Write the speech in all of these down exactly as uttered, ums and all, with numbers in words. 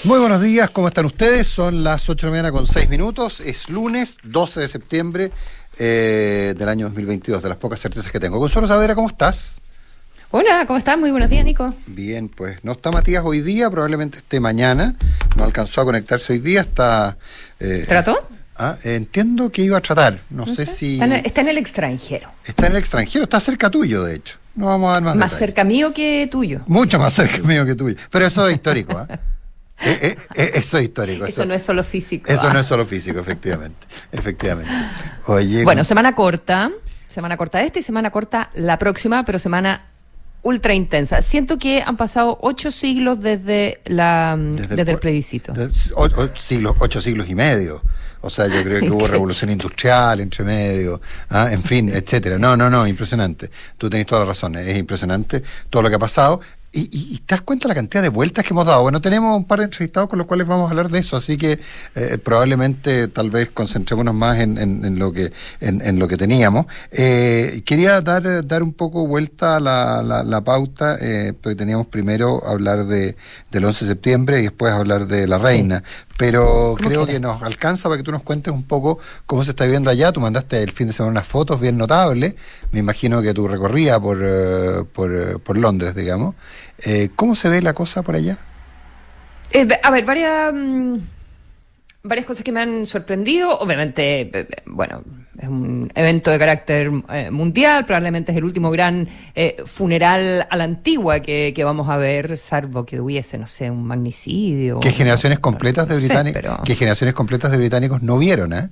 Muy buenos días, ¿cómo están ustedes? Son las ocho de la mañana con seis minutos, es lunes doce de septiembre eh, del año dos mil veintidós, de las pocas certezas que tengo. Consuelo Saavedra, ¿cómo estás? Hola, ¿cómo estás? Muy buenos días, Nico. Bien, pues no está Matías hoy día, probablemente esté mañana, no alcanzó a conectarse hoy día, está... Eh, ¿Trató? Ah, entiendo que iba a tratar, no, no sé, sé si... Está en, el, está en el extranjero. Está en el extranjero, está cerca tuyo, de hecho. No vamos a dar más Más detalles. cerca mío que tuyo. Mucho más cerca mío que tuyo, pero eso es histórico, ¿eh? Eh, eh, eh, eso es histórico. Eso, eso no es solo físico. Eso ah. no es solo físico, efectivamente. Efectivamente. Oye, bueno, semana corta. Semana corta esta y semana corta la próxima, pero semana ultra intensa. Siento que han pasado ocho siglos desde la desde, desde el, el plebiscito. De, ocho, siglos, ocho siglos y medio. O sea, yo creo que hubo revolución industrial entre medio, ¿ah? en fin, etcétera. No, no, no, impresionante. Tú tenés toda la razón, es impresionante todo lo que ha pasado. Y, y, y te das cuenta la cantidad de vueltas que hemos dado. Bueno, tenemos un par de entrevistados con los cuales vamos a hablar de eso, así que eh, probablemente tal vez concentrémonos más en, en, en lo que en, en lo que teníamos. Eh, quería dar dar un poco vuelta a la, la, la pauta, eh, porque teníamos primero hablar de del once de septiembre y después hablar de la reina. Sí. Pero creo que, que nos alcanza para que tú nos cuentes un poco cómo se está viviendo allá. Tú mandaste el fin de semana unas fotos bien notables. Me imagino que tú recorrías por, uh, por, uh, por Londres, digamos. Eh, ¿Cómo se ve la cosa por allá? Eh, a ver, varias, mmm, varias cosas que me han sorprendido. Obviamente, eh, bueno, es un evento de carácter eh, mundial. Probablemente es el último gran eh, funeral a la antigua que, que vamos a ver, salvo que hubiese, no sé, un magnicidio. ¿Qué generaciones completas de británicos? Pero... ¿Qué generaciones completas de británicos no vieron, eh?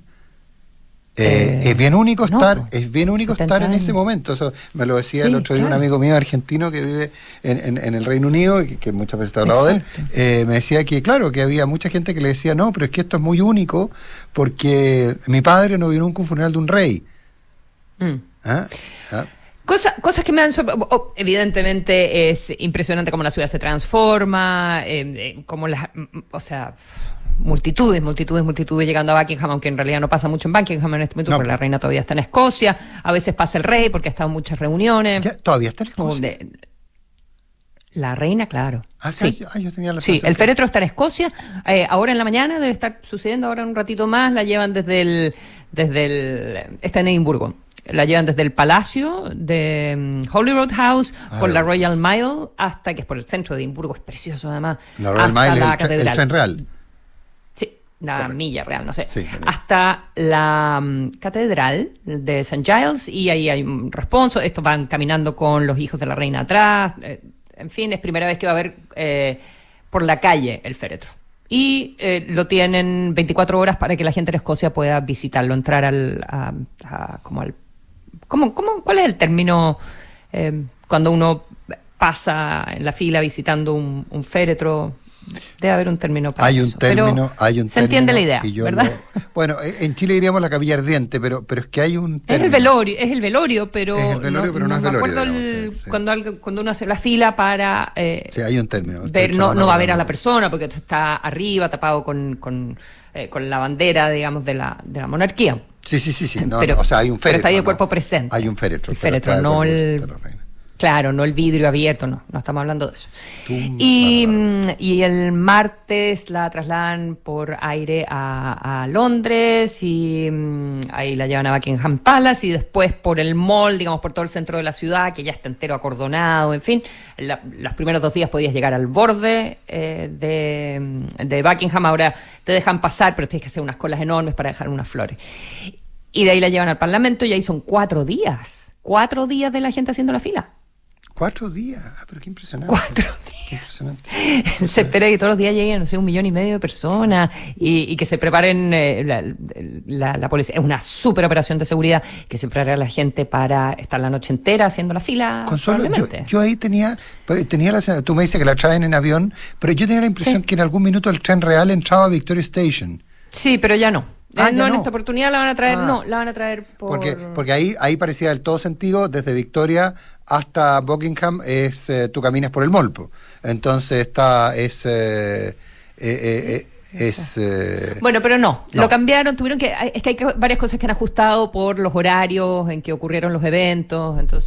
Eh, eh, es bien único estar, no, es bien único estar en ese momento. Eso me lo decía sí, el otro día claro. un amigo mío argentino que vive en, en, en el Reino Unido, que, que muchas veces te he hablado Exacto. de él. Eh, me decía que, claro, que había mucha gente que le decía, no, pero es que esto es muy único porque mi padre no vio nunca un funeral de un rey. Mm. ¿Ah? ¿Ah? Cosa, cosas que me han sorprendido. Oh, evidentemente es impresionante cómo la ciudad se transforma, eh, eh, cómo las, o sea, multitudes, multitudes, multitudes llegando a Buckingham, aunque en realidad no pasa mucho en Buckingham en este momento, no. porque la reina todavía está en Escocia. A veces pasa el rey porque ha estado en muchas reuniones. ¿Ya? ¿Todavía está en Escocia? De, la reina, claro. Ah, sí. Ah, yo tenía la sí, el féretro está en Escocia. Eh, ahora en la mañana debe estar sucediendo, ahora un ratito más, la llevan desde el, desde el, está en Edimburgo. La llevan desde el Palacio de um, Holyrood House ah, por la Royal Mile hasta, que es por el centro de Edimburgo, es precioso además. La Royal Mile es el, tre- el tren real. Sí, la Correcto. milla real, no sé. Sí, hasta la um, catedral de Saint Giles y ahí hay un responso. Estos van caminando con los hijos de la reina atrás. Eh, en fin, es primera vez que va a haber eh, por la calle el féretro. Y eh, lo tienen veinticuatro horas para que la gente de Escocia pueda visitarlo, entrar al, a, a, como al ¿Cómo, cómo, ¿Cuál es el término eh, cuando uno pasa en la fila visitando un, un féretro? Debe haber un término para hay un eso. Término, pero hay un se término. entiende la idea, ¿verdad? Lo, bueno, en Chile diríamos la capilla ardiente, pero, pero es que hay un término. Es el velorio, es el velorio, pero es el velorio, no, pero no, no es velorio. Me acuerdo digamos, el, sí, sí. Cuando, cuando uno hace la fila para eh, sí, hay un término. Ver, no, no va a ver a la persona porque está arriba, tapado con, con, eh, con la bandera, digamos, de la, de la monarquía. Sí, sí, sí, sí. No, pero, no, o sea, hay un féretro. Pero está ahí el no, cuerpo presente. Hay un féretro. El féretro, no el... Claro, no el vidrio abierto, no, no estamos hablando de eso. Tum, y, bárbaro. y el martes la trasladan por aire a, a Londres y um, ahí la llevan a Buckingham Palace y después por el mall, digamos, por todo el centro de la ciudad, que ya está entero acordonado, en fin. La, los primeros dos días podías llegar al borde eh, de, de Buckingham, ahora te dejan pasar, pero tienes que hacer unas colas enormes para dejar unas flores. Y de ahí la llevan al Parlamento y ahí son cuatro días, cuatro días de la gente haciendo la fila. Cuatro días, ah, pero qué impresionante. Cuatro días. Qué impresionante. Se espera que todos los días lleguen, no sé, un millón y medio de personas y, y que se preparen eh, la, la, la policía. Es una súper operación de seguridad que se prepara a la gente para estar la noche entera haciendo la fila. Consuelo, yo, yo ahí tenía, tenía la, tú me dices que la traen en avión, pero yo tenía la impresión sí. que en algún minuto el tren real entraba a Victoria Station. Sí, pero ya no. Ah, eh, no, no, en no. esta oportunidad la van a traer, ah. no, la van a traer por... Porque, porque ahí, ahí parecía del todo sentido, desde Victoria hasta Buckingham, es eh, tú caminas por el Molpo. Entonces está, es... Eh, eh, eh, es eh... Bueno, pero no, no, lo cambiaron, tuvieron que... Es que hay varias cosas que han ajustado por los horarios en que ocurrieron los eventos, entonces...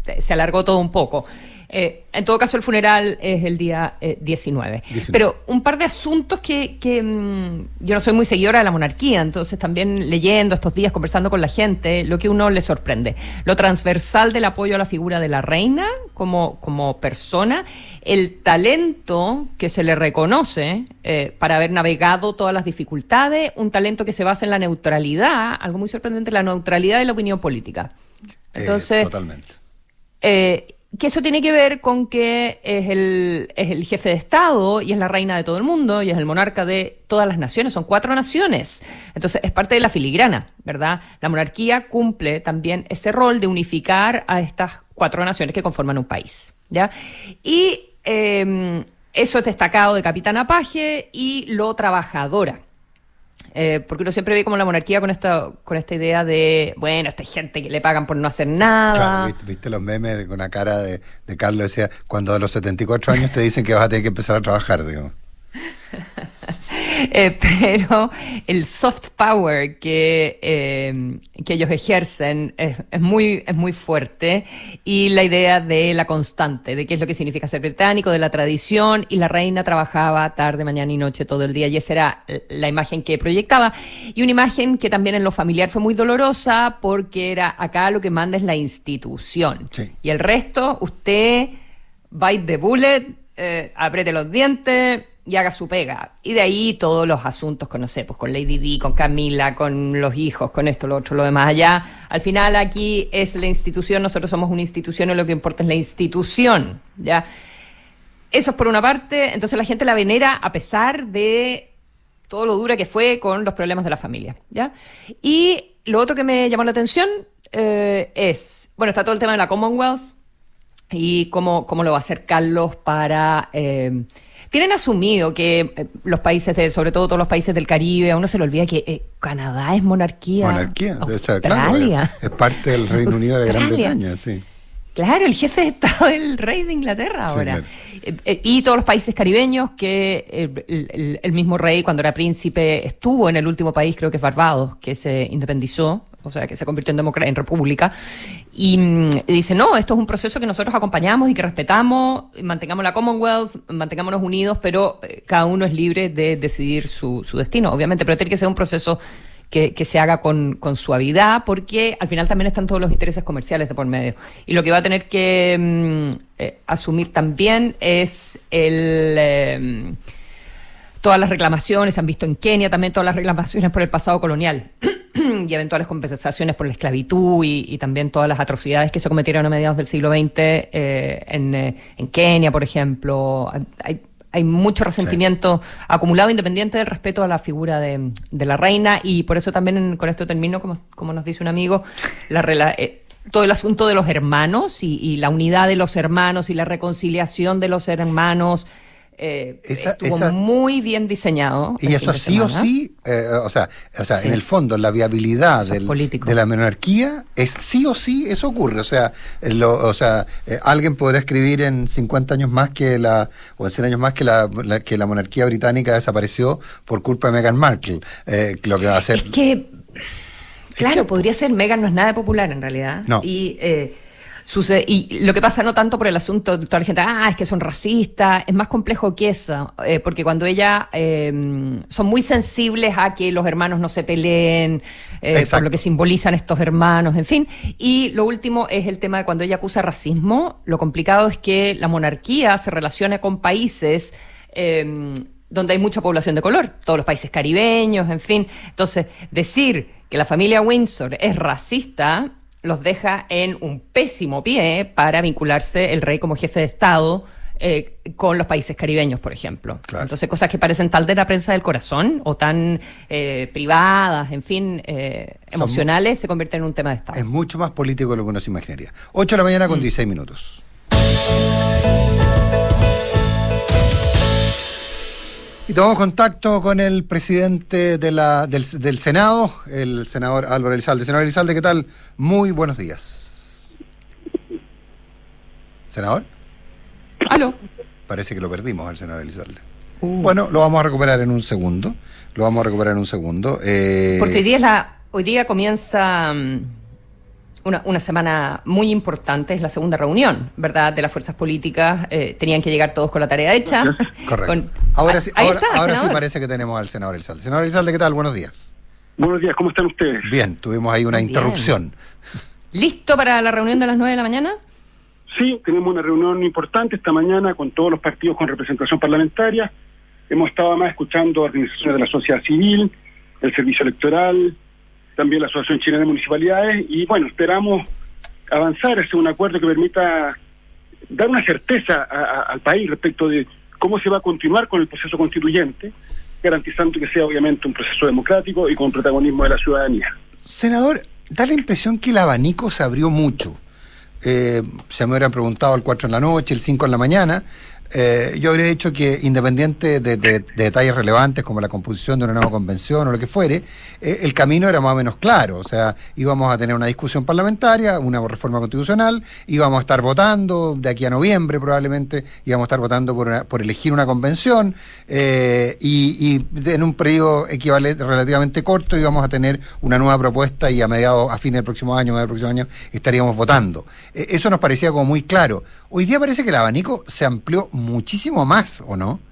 se alargó todo un poco. Eh, en todo caso, el funeral es el día eh, diecinueve. diecinueve. Pero un par de asuntos que, que mmm, yo no soy muy seguidora de la monarquía, entonces también leyendo estos días, conversando con la gente, lo que uno le sorprende. Lo transversal del apoyo a la figura de la reina como, como persona, el talento que se le reconoce eh, para haber navegado todas las dificultades, un talento que se basa en la neutralidad, algo muy sorprendente, la neutralidad de la opinión política. Entonces, eh, totalmente. Eh, que eso tiene que ver con que es el, es el jefe de Estado y es la reina de todo el mundo y es el monarca de todas las naciones, son cuatro naciones. Entonces es parte de la filigrana, ¿verdad? La monarquía cumple también ese rol de unificar a estas cuatro naciones que conforman un país, ¿ya? Y eh, eso es destacado de Capitana Paje y lo trabajadora. Eh, porque uno siempre ve como la monarquía con esta con esta idea de, bueno, esta gente que le pagan por no hacer nada. Claro, ¿viste, viste los memes con la cara de, de Carlos? Decía, cuando a los setenta y cuatro años te dicen que vas a tener que empezar a trabajar, digamos. eh, pero el soft power que, eh, que ellos ejercen es, es, muy, es muy fuerte, y la idea de la constante, de qué es lo que significa ser británico, de la tradición, y la reina trabajaba tarde, mañana y noche todo el día, y esa era la imagen que proyectaba, y una imagen que también en lo familiar fue muy dolorosa, porque era acá lo que manda es la institución, sí. Y el resto, usted bite the bullet, eh, apriete los dientes y haga su pega. Y de ahí todos los asuntos con, no sé, pues con Lady Di, con Camila, con los hijos, con esto, lo otro, lo demás allá. Al final aquí es la institución, nosotros somos una institución y lo que importa es la institución, ¿ya? Eso es por una parte. Entonces la gente la venera a pesar de todo lo dura que fue con los problemas de la familia, ¿ya? Y lo otro que me llamó la atención eh, es, bueno, está todo el tema de la Commonwealth y cómo, cómo lo va a hacer Carlos para... Eh, Tienen asumido que eh, los países, de, sobre todo todos los países del Caribe, a uno se le olvida que eh, Canadá es monarquía. Monarquía, Australia. Claro, es, es parte del Reino Unido de Gran Bretaña, sí. Claro, el jefe de Estado es el rey de Inglaterra ahora. Sí, claro. eh, eh, y todos los países caribeños, que eh, el, el, el mismo rey, cuando era príncipe, estuvo en el último país, creo que es Barbados, que se independizó, o sea, que se convirtió en, democra- en república, y, y dice, no, esto es un proceso que nosotros acompañamos y que respetamos, mantengamos la Commonwealth, mantengámonos unidos, pero eh, cada uno es libre de decidir su, su destino, obviamente, pero tiene que ser un proceso que, que se haga con, con suavidad, porque al final también están todos los intereses comerciales de por medio. Y lo que va a tener que mm, eh, asumir también es el... Eh, todas las reclamaciones, se han visto en Kenia también todas las reclamaciones por el pasado colonial y eventuales compensaciones por la esclavitud y, y también todas las atrocidades que se cometieron a mediados del siglo veinte eh, en, eh, en Kenia, por ejemplo. Hay, hay mucho resentimiento sí. acumulado, independiente del respeto a la figura de, de la reina, y por eso también, en, con esto termino, como, como nos dice un amigo, la rela, eh, todo el asunto de los hermanos y, y la unidad de los hermanos y la reconciliación de los hermanos. Eh, esa, estuvo esa, muy bien diseñado. Y eso sí o sí, eh, o sea, o sea sí. en el fondo, la viabilidad del, de la monarquía es sí o sí, eso ocurre. O sea, lo, o sea eh, alguien podrá escribir en cincuenta años más que la, o en cien años más que la, la, que la monarquía británica desapareció por culpa de Meghan Markle. Eh, lo que va a hacer. Es que, claro, es que, podría ser, Meghan no es nada de popular en realidad. No. Y. Eh, Sucede, y lo que pasa no tanto por el asunto de toda la gente, ah, es que son racistas, es más complejo que eso, eh, porque cuando ella eh, son muy sensibles a que los hermanos no se peleen, eh, por lo que simbolizan estos hermanos, en fin. Y lo último es el tema de cuando ella acusa racismo. Lo complicado es que la monarquía se relaciona con países eh, donde hay mucha población de color, todos los países caribeños, en fin. Entonces, decir que la familia Windsor es racista los deja en un pésimo pie para vincularse el rey como jefe de Estado eh, con los países caribeños, por ejemplo. Claro. Entonces, cosas que parecen tal de la prensa del corazón o tan eh, privadas, en fin, eh, emocionales, se convierten en un tema de Estado. Es mucho más político de lo que uno se imaginaría. ocho de la mañana con mm. dieciséis minutos. Y tomamos contacto con el presidente de la, del, del Senado, el senador Álvaro Elizalde. Senador Elizalde, ¿qué tal? Muy buenos días. ¿Senador? ¿Aló? Parece que lo perdimos al senador Elizalde. Uh. Bueno, lo vamos a recuperar en un segundo. Lo vamos a recuperar en un segundo. Eh... Porque hoy día, es la, hoy día comienza... una, una semana muy importante, es la segunda reunión, ¿verdad?, de las fuerzas políticas. Eh, tenían que llegar todos con la tarea hecha. Correcto. Con, ahora sí, ahora, está, ahora sí parece que tenemos al senador Elizalde. Senador Elizalde, ¿qué tal? Buenos días. Buenos días, ¿cómo están ustedes? Bien, tuvimos ahí una Bien. interrupción. ¿Listo para la reunión de las nueve de la mañana? Sí, tenemos una reunión importante esta mañana con todos los partidos con representación parlamentaria. Hemos estado además escuchando organizaciones de la sociedad civil, el servicio electoral, también la Asociación Chilena de Municipalidades, y bueno, esperamos avanzar hacia un acuerdo que permita dar una certeza a, a, al país respecto de cómo se va a continuar con el proceso constituyente, garantizando que sea obviamente un proceso democrático y con protagonismo de la ciudadanía. Senador, da la impresión que el abanico se abrió mucho. Eh, se me hubieran preguntado el cuatro en la noche, el cinco en la mañana. Eh, yo habría dicho que independiente de, de, de detalles relevantes como la composición de una nueva convención o lo que fuere, eh, el camino era más o menos claro. O sea, íbamos a tener una discusión parlamentaria, una reforma constitucional, íbamos a estar votando de aquí a noviembre probablemente, íbamos a estar votando por, una, por elegir una convención eh, y, y en un periodo equivalente relativamente corto íbamos a tener una nueva propuesta y a mediados, a fines del próximo año, mediados del próximo año, estaríamos votando. Eh, eso nos parecía como muy claro. Hoy día parece que el abanico se amplió muchísimo más, ¿o no?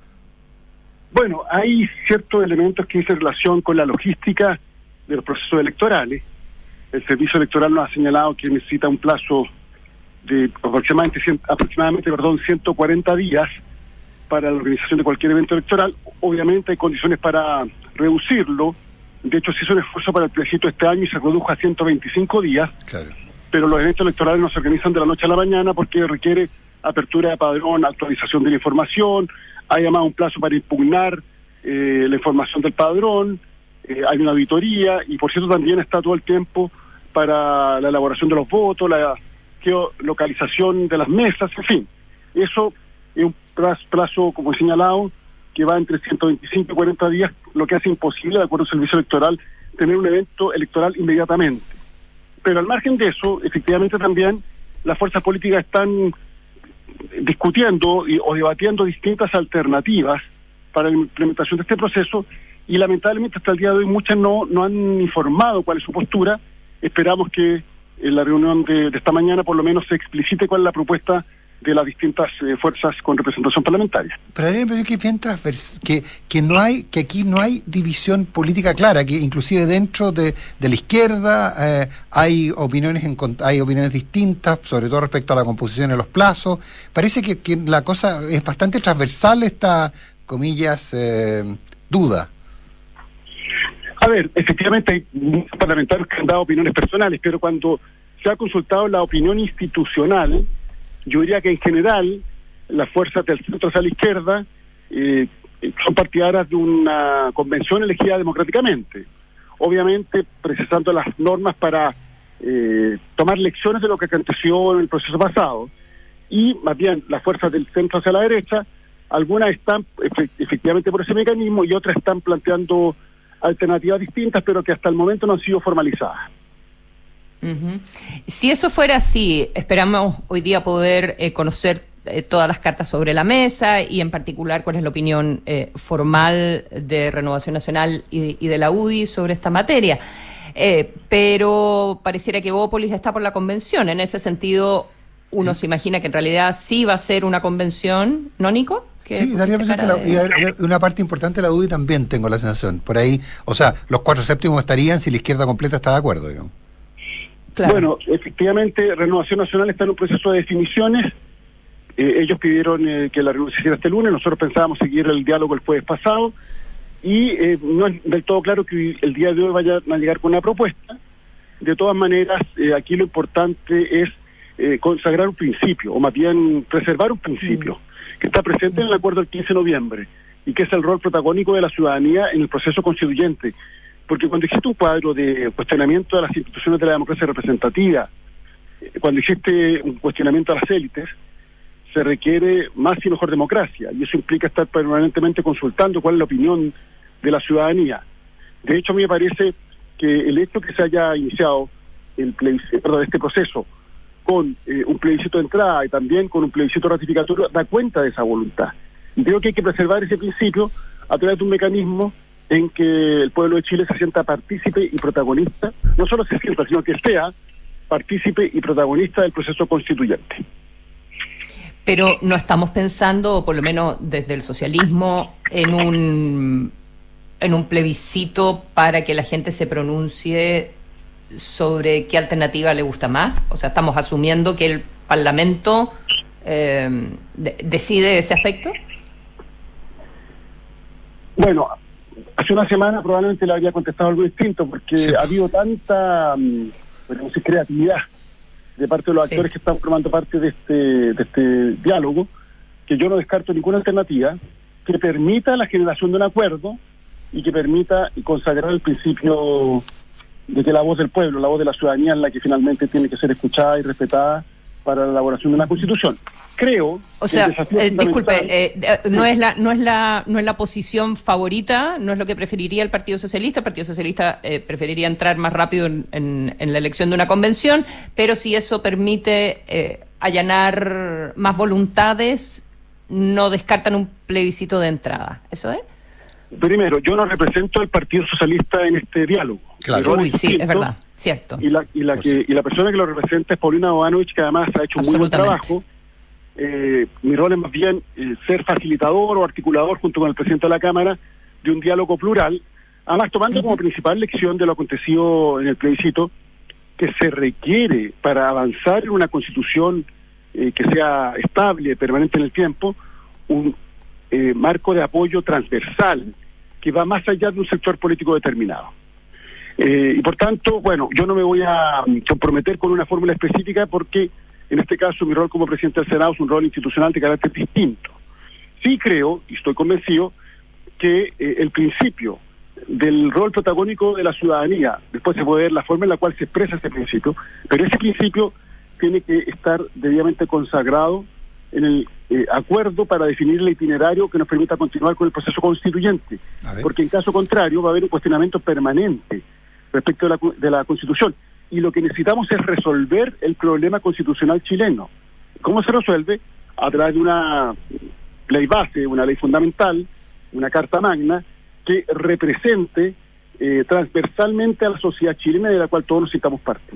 Bueno, hay ciertos elementos que dicen relación con la logística de los procesos electorales. El servicio electoral nos ha señalado que necesita un plazo de aproximadamente, aproximadamente perdón, ciento cuarenta días para la organización de cualquier evento electoral. Obviamente hay condiciones para reducirlo. De hecho, se hizo un esfuerzo para el plebiscito este año y se redujo a ciento veinticinco días. Claro. Pero los eventos electorales no se organizan de la noche a la mañana porque requiere apertura de padrón, actualización de la información, hay además un plazo para impugnar eh, la información del padrón, eh, hay una auditoría y por cierto también está todo el tiempo para la elaboración de los votos, la geolocalización de las mesas, en fin. Eso es un plazo, como he señalado, que va entre ciento veinticinco y cuarenta días, lo que hace imposible, de acuerdo al servicio electoral, tener un evento electoral inmediatamente. Pero al margen de eso, efectivamente también las fuerzas políticas están discutiendo y, o debatiendo distintas alternativas para la implementación de este proceso y lamentablemente hasta el día de hoy muchas no, no han informado cuál es su postura. Esperamos que en la reunión de, de esta mañana por lo menos se explicite cuál es la propuesta de las distintas eh, fuerzas con representación parlamentaria. Pero hay la impresión que es bien transvers que, que no hay, que aquí no hay división política clara, que inclusive dentro de, de la izquierda eh, hay opiniones en, hay opiniones distintas, sobre todo respecto a la composición de los plazos. Parece que, que la cosa es bastante transversal, esta, comillas, eh, duda. A ver, efectivamente hay muchos parlamentarios que han dado opiniones personales, pero cuando se ha consultado la opinión institucional, yo diría que en general las fuerzas del centro hacia la izquierda eh, son partidarias de una convención elegida democráticamente, obviamente precisando las normas para eh, tomar lecciones de lo que aconteció en el proceso pasado, y más bien las fuerzas del centro hacia la derecha, algunas están efe- efectivamente por ese mecanismo y otras están planteando alternativas distintas, pero que hasta el momento no han sido formalizadas. Uh-huh. Si eso fuera así, esperamos hoy día poder eh, conocer eh, todas las cartas sobre la mesa y en particular cuál es la opinión eh, formal de Renovación Nacional y, y de la U D I sobre esta materia. Eh, pero pareciera que Bópolis está por la convención. En ese sentido, uno sí se imagina que en realidad sí va a ser una convención, ¿no, Nico? Sí, daría la impresión que la, de... y una parte importante de la U D I también tengo la sensación. Por ahí, o sea, los cuatro séptimos estarían si la izquierda completa está de acuerdo, digamos. Claro. Bueno, efectivamente, Renovación Nacional está en un proceso de definiciones. Eh, ellos pidieron eh, que la reunión se hiciera este lunes, nosotros pensábamos seguir el diálogo el jueves pasado, y eh, no es del todo claro que el día de hoy vayan a llegar con una propuesta. De todas maneras, eh, aquí lo importante es eh, consagrar un principio, o más bien preservar un principio, mm. que está presente en el acuerdo del quince de noviembre, y que es el rol protagónico de la ciudadanía en el proceso constituyente. Porque cuando existe un cuadro de cuestionamiento de las instituciones de la democracia representativa, cuando existe un cuestionamiento a las élites, se requiere más y mejor democracia, y eso implica estar permanentemente consultando cuál es la opinión de la ciudadanía. De hecho, a mí me parece que el hecho que se haya iniciado el plebiscito, perdón, este proceso con eh, un plebiscito de entrada y también con un plebiscito ratificatorio da cuenta de esa voluntad. Y creo que hay que preservar ese principio a través de un mecanismo en que el pueblo de Chile se sienta partícipe y protagonista, no solo se sienta, sino que sea partícipe y protagonista del proceso constituyente. Pero no estamos pensando, o por lo menos desde el socialismo, en un, en un plebiscito para que la gente se pronuncie sobre qué alternativa le gusta más. O sea, estamos asumiendo que el Parlamento eh, de, decide ese aspecto. Bueno, hace una semana probablemente le habría contestado algo distinto, porque sí. ha habido tanta bueno, creatividad de parte de los sí. actores que están formando parte de este, de este diálogo, que yo no descarto ninguna alternativa que permita la generación de un acuerdo y que permita consagrar el principio de que la voz del pueblo, la voz de la ciudadanía es la que finalmente tiene que ser escuchada y respetada para la elaboración de una constitución. Creo o sea, eh, disculpe, eh, no es la no es la no es la posición favorita, no es lo que preferiría el Partido Socialista. El Partido Socialista eh, preferiría entrar más rápido en, en, en la elección de una convención, pero si eso permite eh, allanar más voluntades, no descartan un plebiscito de entrada. ¿Eso es? Primero, yo no represento al Partido Socialista en este diálogo. Claro. Uy, sí, es verdad, cierto. Y la y la que y la persona que lo representa es Paulina Bodanovich, que además ha hecho un muy buen trabajo. Eh, mi rol es más bien eh, ser facilitador o articulador junto con el presidente de la Cámara de un diálogo plural, además tomando uh-huh. como principal lección de lo acontecido en el plebiscito, que se requiere para avanzar en una constitución eh, que sea estable, permanente en el tiempo, un eh, marco de apoyo transversal que va más allá de un sector político determinado. Eh, y por tanto, bueno, yo no me voy a um, comprometer con una fórmula específica porque en este caso mi rol como presidente del Senado es un rol institucional de carácter distinto. Sí creo, y estoy convencido, que eh, el principio del rol protagónico de la ciudadanía, después se puede ver la forma en la cual se expresa ese principio, pero ese principio tiene que estar debidamente consagrado en el eh, acuerdo para definir el itinerario que nos permita continuar con el proceso constituyente, porque en caso contrario va a haber un cuestionamiento permanente respecto de la, de la Constitución. Y lo que necesitamos es resolver el problema constitucional chileno. ¿Cómo se resuelve? A través de una ley base, una ley fundamental, una carta magna, que represente eh, transversalmente a la sociedad chilena de la cual todos nos sintamos parte.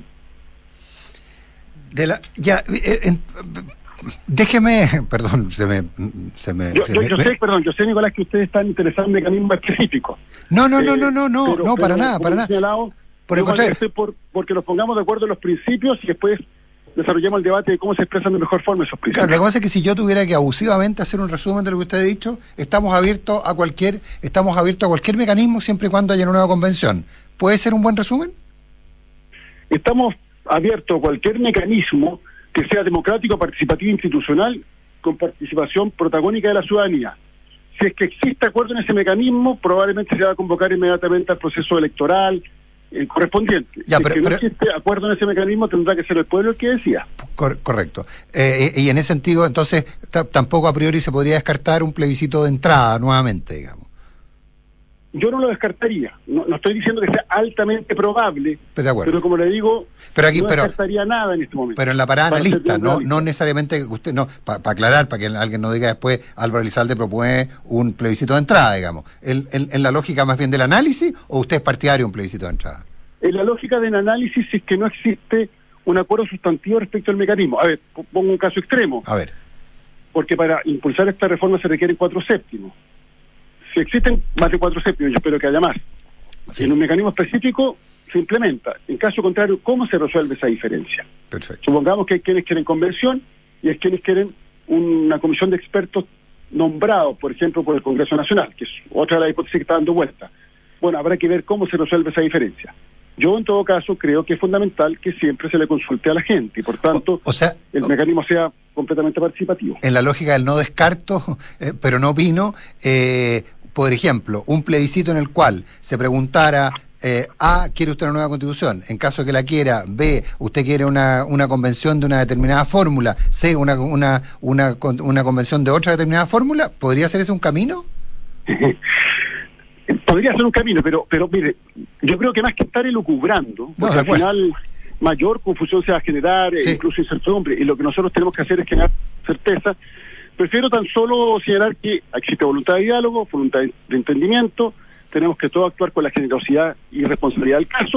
De la, ya, eh, eh, déjeme, perdón, se me... Se me yo se yo, me, yo sé, perdón, yo sé, Nicolás, que ustedes están interesados en mecanismos específicos. No, no, no, eh, no, no, no, pero, no, para pero, nada, para nada. Señalado, por el contrario, por, porque nos pongamos de acuerdo en los principios y después desarrollemos el debate de cómo se expresan de mejor forma esos principios. Claro, lo que pasa es que si yo tuviera que abusivamente hacer un resumen de lo que usted ha dicho, estamos abiertos a cualquier, estamos abiertos a cualquier mecanismo siempre y cuando haya una nueva convención. ¿Puede ser un buen resumen? Estamos abiertos a cualquier mecanismo que sea democrático, participativo e institucional, con participación protagónica de la ciudadanía. Si es que existe acuerdo en ese mecanismo, probablemente se va a convocar inmediatamente al proceso electoral Eh, correspondiente. Ya, si pero, es que no pero, existe acuerdo en ese mecanismo, tendrá que ser el pueblo el que decida. Cor correcto. Eh, y en ese sentido, entonces, tampoco a priori se podría descartar un plebiscito de entrada nuevamente, digamos. Yo no lo descartaría. No, no estoy diciendo que sea altamente probable, pero, de acuerdo. pero como le digo, pero aquí, no pero, descartaría nada en este momento. Pero en la parada analista, no, no necesariamente que usted, no, para pa aclarar, para que alguien no diga después, Álvaro Elizalde propone un plebiscito de entrada, digamos. ¿En, en, en la lógica más bien del análisis o usted es partidario de un plebiscito de entrada? En la lógica del análisis es que no existe un acuerdo sustantivo respecto al mecanismo. A ver, pongo un caso extremo. A ver. Porque para impulsar esta reforma se requieren cuatro séptimos. Si existen más de cuatro séptimos, yo espero que haya más. Sí. En un mecanismo específico se implementa. En caso contrario, ¿cómo se resuelve esa diferencia? Perfecto. Supongamos que hay quienes quieren convención y hay quienes quieren una comisión de expertos nombrados, por ejemplo, por el Congreso Nacional, que es otra de las hipótesis que está dando vuelta. Bueno, habrá que ver cómo se resuelve esa diferencia. Yo, en todo caso, creo que es fundamental que siempre se le consulte a la gente y, por tanto, o, o sea, el mecanismo sea completamente participativo. En la lógica del no descarto, eh, pero no opino, eh, por ejemplo, un plebiscito en el cual se preguntara eh, A, ¿quiere usted una nueva constitución? En caso de que la quiera, B, ¿usted quiere una, una convención de una determinada fórmula? C, una, una, una, una convención de otra determinada fórmula. ¿Podría ser ese un camino? Podría ser un camino, pero pero mire, yo creo que más que estar elucubrando, porque no, al final mayor confusión se va a generar, sí. e incluso incertidumbre, y lo que nosotros tenemos que hacer es generar certeza. Prefiero tan solo señalar que existe voluntad de diálogo, voluntad de entendimiento, tenemos que todos actuar con la generosidad y responsabilidad del caso,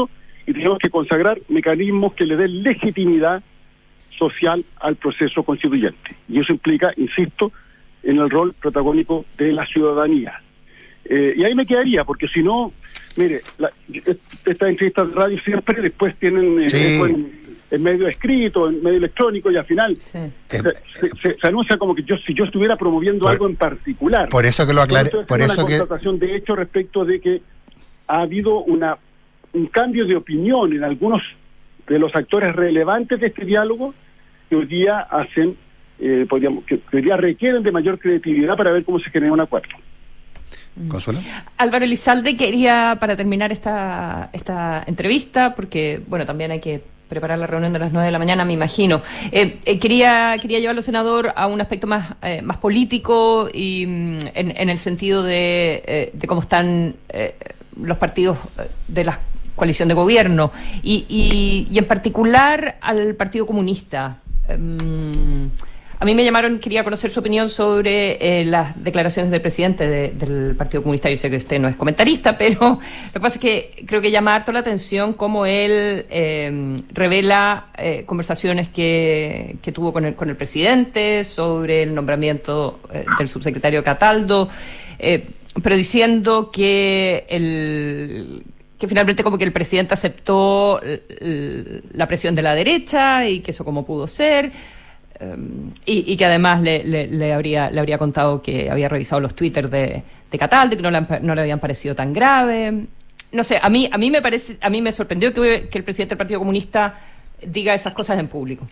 y tenemos que consagrar mecanismos que le den legitimidad social al proceso constituyente. Y eso implica, insisto, en el rol protagónico de la ciudadanía. Eh, y ahí me quedaría, porque si no, mire, la, estas entrevistas de radio siempre después tienen eh, sí. en, en medio escrito, en medio electrónico, y al final Sí. se, se, se, se anuncia como que yo si yo estuviera promoviendo por, algo en particular. Por eso que lo aclaré. Por eso, por es eso una que constatación de hecho respecto de que ha habido una un cambio de opinión en algunos de los actores relevantes de este diálogo que hoy día hacen, eh, podríamos, que hoy día requieren de mayor creatividad para ver cómo se genera un acuerdo. ¿Consuelo? Álvaro Elizalde, quería, para terminar esta, esta entrevista, porque, bueno, también hay que preparar la reunión de las nueve de la mañana, me imagino. Eh, eh, quería quería llevarlo, senador, a un aspecto más eh, más político y mm, en, en el sentido de, eh, de cómo están eh, los partidos de la coalición de gobierno y, y, y en particular al Partido Comunista. Um, A mí me llamaron, quería conocer su opinión sobre eh, las declaraciones del presidente de, del Partido Comunista. Yo sé que usted no es comentarista, pero lo que pasa es que creo que llama harto la atención cómo él eh, revela eh, conversaciones que, que tuvo con el, con el presidente sobre el nombramiento eh, del subsecretario Cataldo, eh, pero diciendo que el... que finalmente como que el presidente aceptó la presión de la derecha y que eso como pudo ser. Um, y, y que además le, le, le habría le habría contado que había revisado los Twitter de, de Cataldo y que no le, no le habían parecido tan grave. No sé, a mí a mí me parece a mí me sorprendió que, que el presidente del Partido Comunista diga esas cosas en público.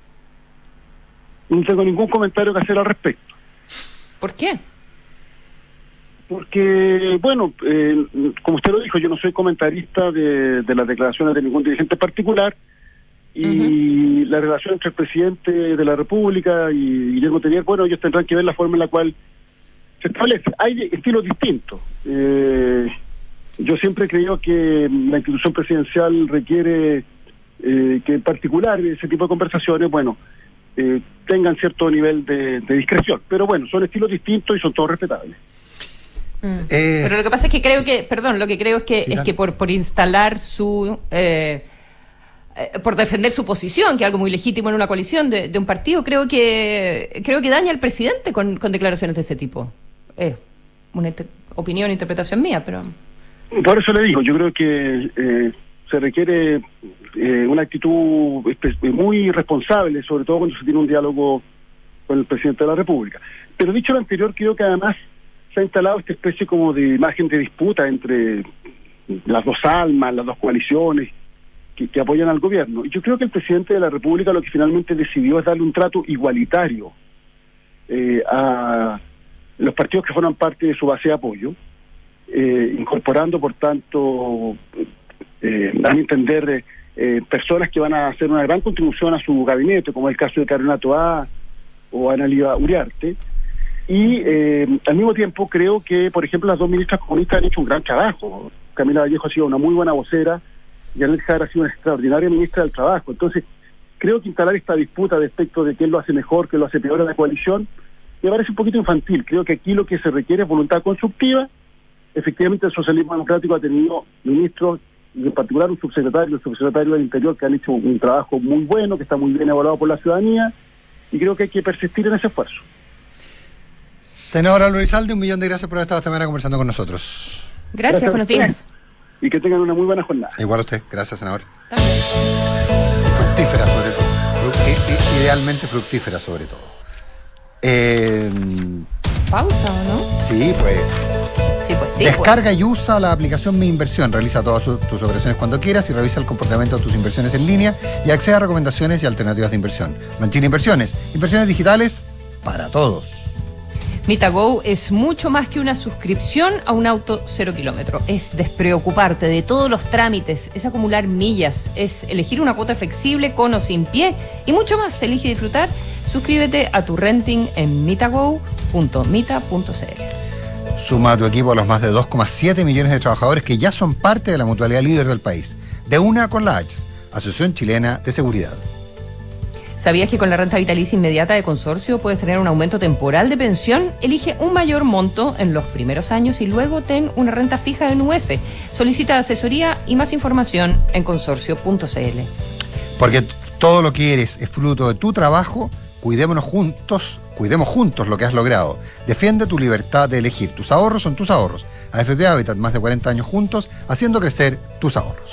No tengo ningún comentario que hacer al respecto. ¿Por qué? Porque, bueno, eh, como usted lo dijo, yo no soy comentarista de, de las declaraciones de ningún dirigente particular. Y uh-huh. la relación entre el presidente de la República y Guillermo Tellier, bueno, ellos tendrán que ver la forma en la cual se establece. Hay estilos distintos. Eh, yo siempre he creído que la institución presidencial requiere eh, que en particular ese tipo de conversaciones, bueno, eh, tengan cierto nivel de, de discreción. Pero bueno, son estilos distintos y son todos respetables. Mm. Eh, Pero lo que pasa es que creo que, perdón, lo que creo es que sí, es que por, por instalar su... Eh, por defender su posición, que es algo muy legítimo en una coalición de, de un partido, creo que creo que daña al presidente con, con declaraciones de ese tipo. Es eh, una inter- opinión, interpretación mía, pero... Por eso le digo, yo creo que eh, se requiere eh, una actitud muy responsable, sobre todo cuando se tiene un diálogo con el presidente de la República. Pero dicho lo anterior, creo que además se ha instalado esta especie como de imagen de disputa entre las dos almas, las dos coaliciones, Que, que apoyan al gobierno. Y yo creo que el presidente de la República lo que finalmente decidió es darle un trato igualitario eh, a los partidos que forman parte de su base de apoyo, eh, incorporando, por tanto, eh, a mi entender, eh, personas que van a hacer una gran contribución a su gabinete, como el caso de Carolina Toá o Ana Liva Uriarte. Y eh, al mismo tiempo creo que, por ejemplo, las dos ministras comunistas han hecho un gran trabajo. Camila Vallejo ha sido una muy buena vocera, y Janet Jara ha sido una extraordinaria ministra del Trabajo. Entonces, creo que instalar esta disputa respecto de quién lo hace mejor, quién lo hace peor en la coalición, me parece un poquito infantil. Creo que aquí lo que se requiere es voluntad constructiva. Efectivamente, el socialismo democrático ha tenido ministros, y en particular un subsecretario, el subsecretario del Interior, que han hecho un trabajo muy bueno, que está muy bien evaluado por la ciudadanía, y creo que hay que persistir en ese esfuerzo. Senador Álvaro Elizalde, un millón de gracias por haber estado esta mañana conversando con nosotros. Gracias, gracias buenos días. Y que tengan una muy buena jornada. Igual a usted, gracias, senador. También. Fructífera sobre todo. Fructi- idealmente fructífera sobre todo. Eh, ¿Pausa o no? Sí, pues. Sí, pues sí. Descarga pues. y usa la aplicación Mi Inversión. Realiza todas su, tus operaciones cuando quieras y revisa el comportamiento de tus inversiones en línea y accede a recomendaciones y alternativas de inversión. Mantiene Inversiones. Inversiones digitales para todos. MitaGo es mucho más que una suscripción a un auto cero kilómetro. Es despreocuparte de todos los trámites, es acumular millas, es elegir una cuota flexible con o sin pie y mucho más. Elige disfrutar. Suscríbete a tu renting en mitago punto mita punto c l. Suma a tu equipo a los más de dos coma siete millones de trabajadores que ya son parte de la mutualidad líder del país. De una con la A C S, Asociación Chilena de Seguridad. ¿Sabías que con la renta vitalicia inmediata de Consorcio puedes tener un aumento temporal de pensión? Elige un mayor monto en los primeros años y luego ten una renta fija en U E F. Solicita asesoría y más información en consorcio punto c l. Porque todo lo que eres es fruto de tu trabajo. Cuidémonos juntos, cuidemos juntos lo que has logrado. Defiende tu libertad de elegir. Tus ahorros son tus ahorros. A F P Habitat, más de cuarenta años juntos, haciendo crecer tus ahorros.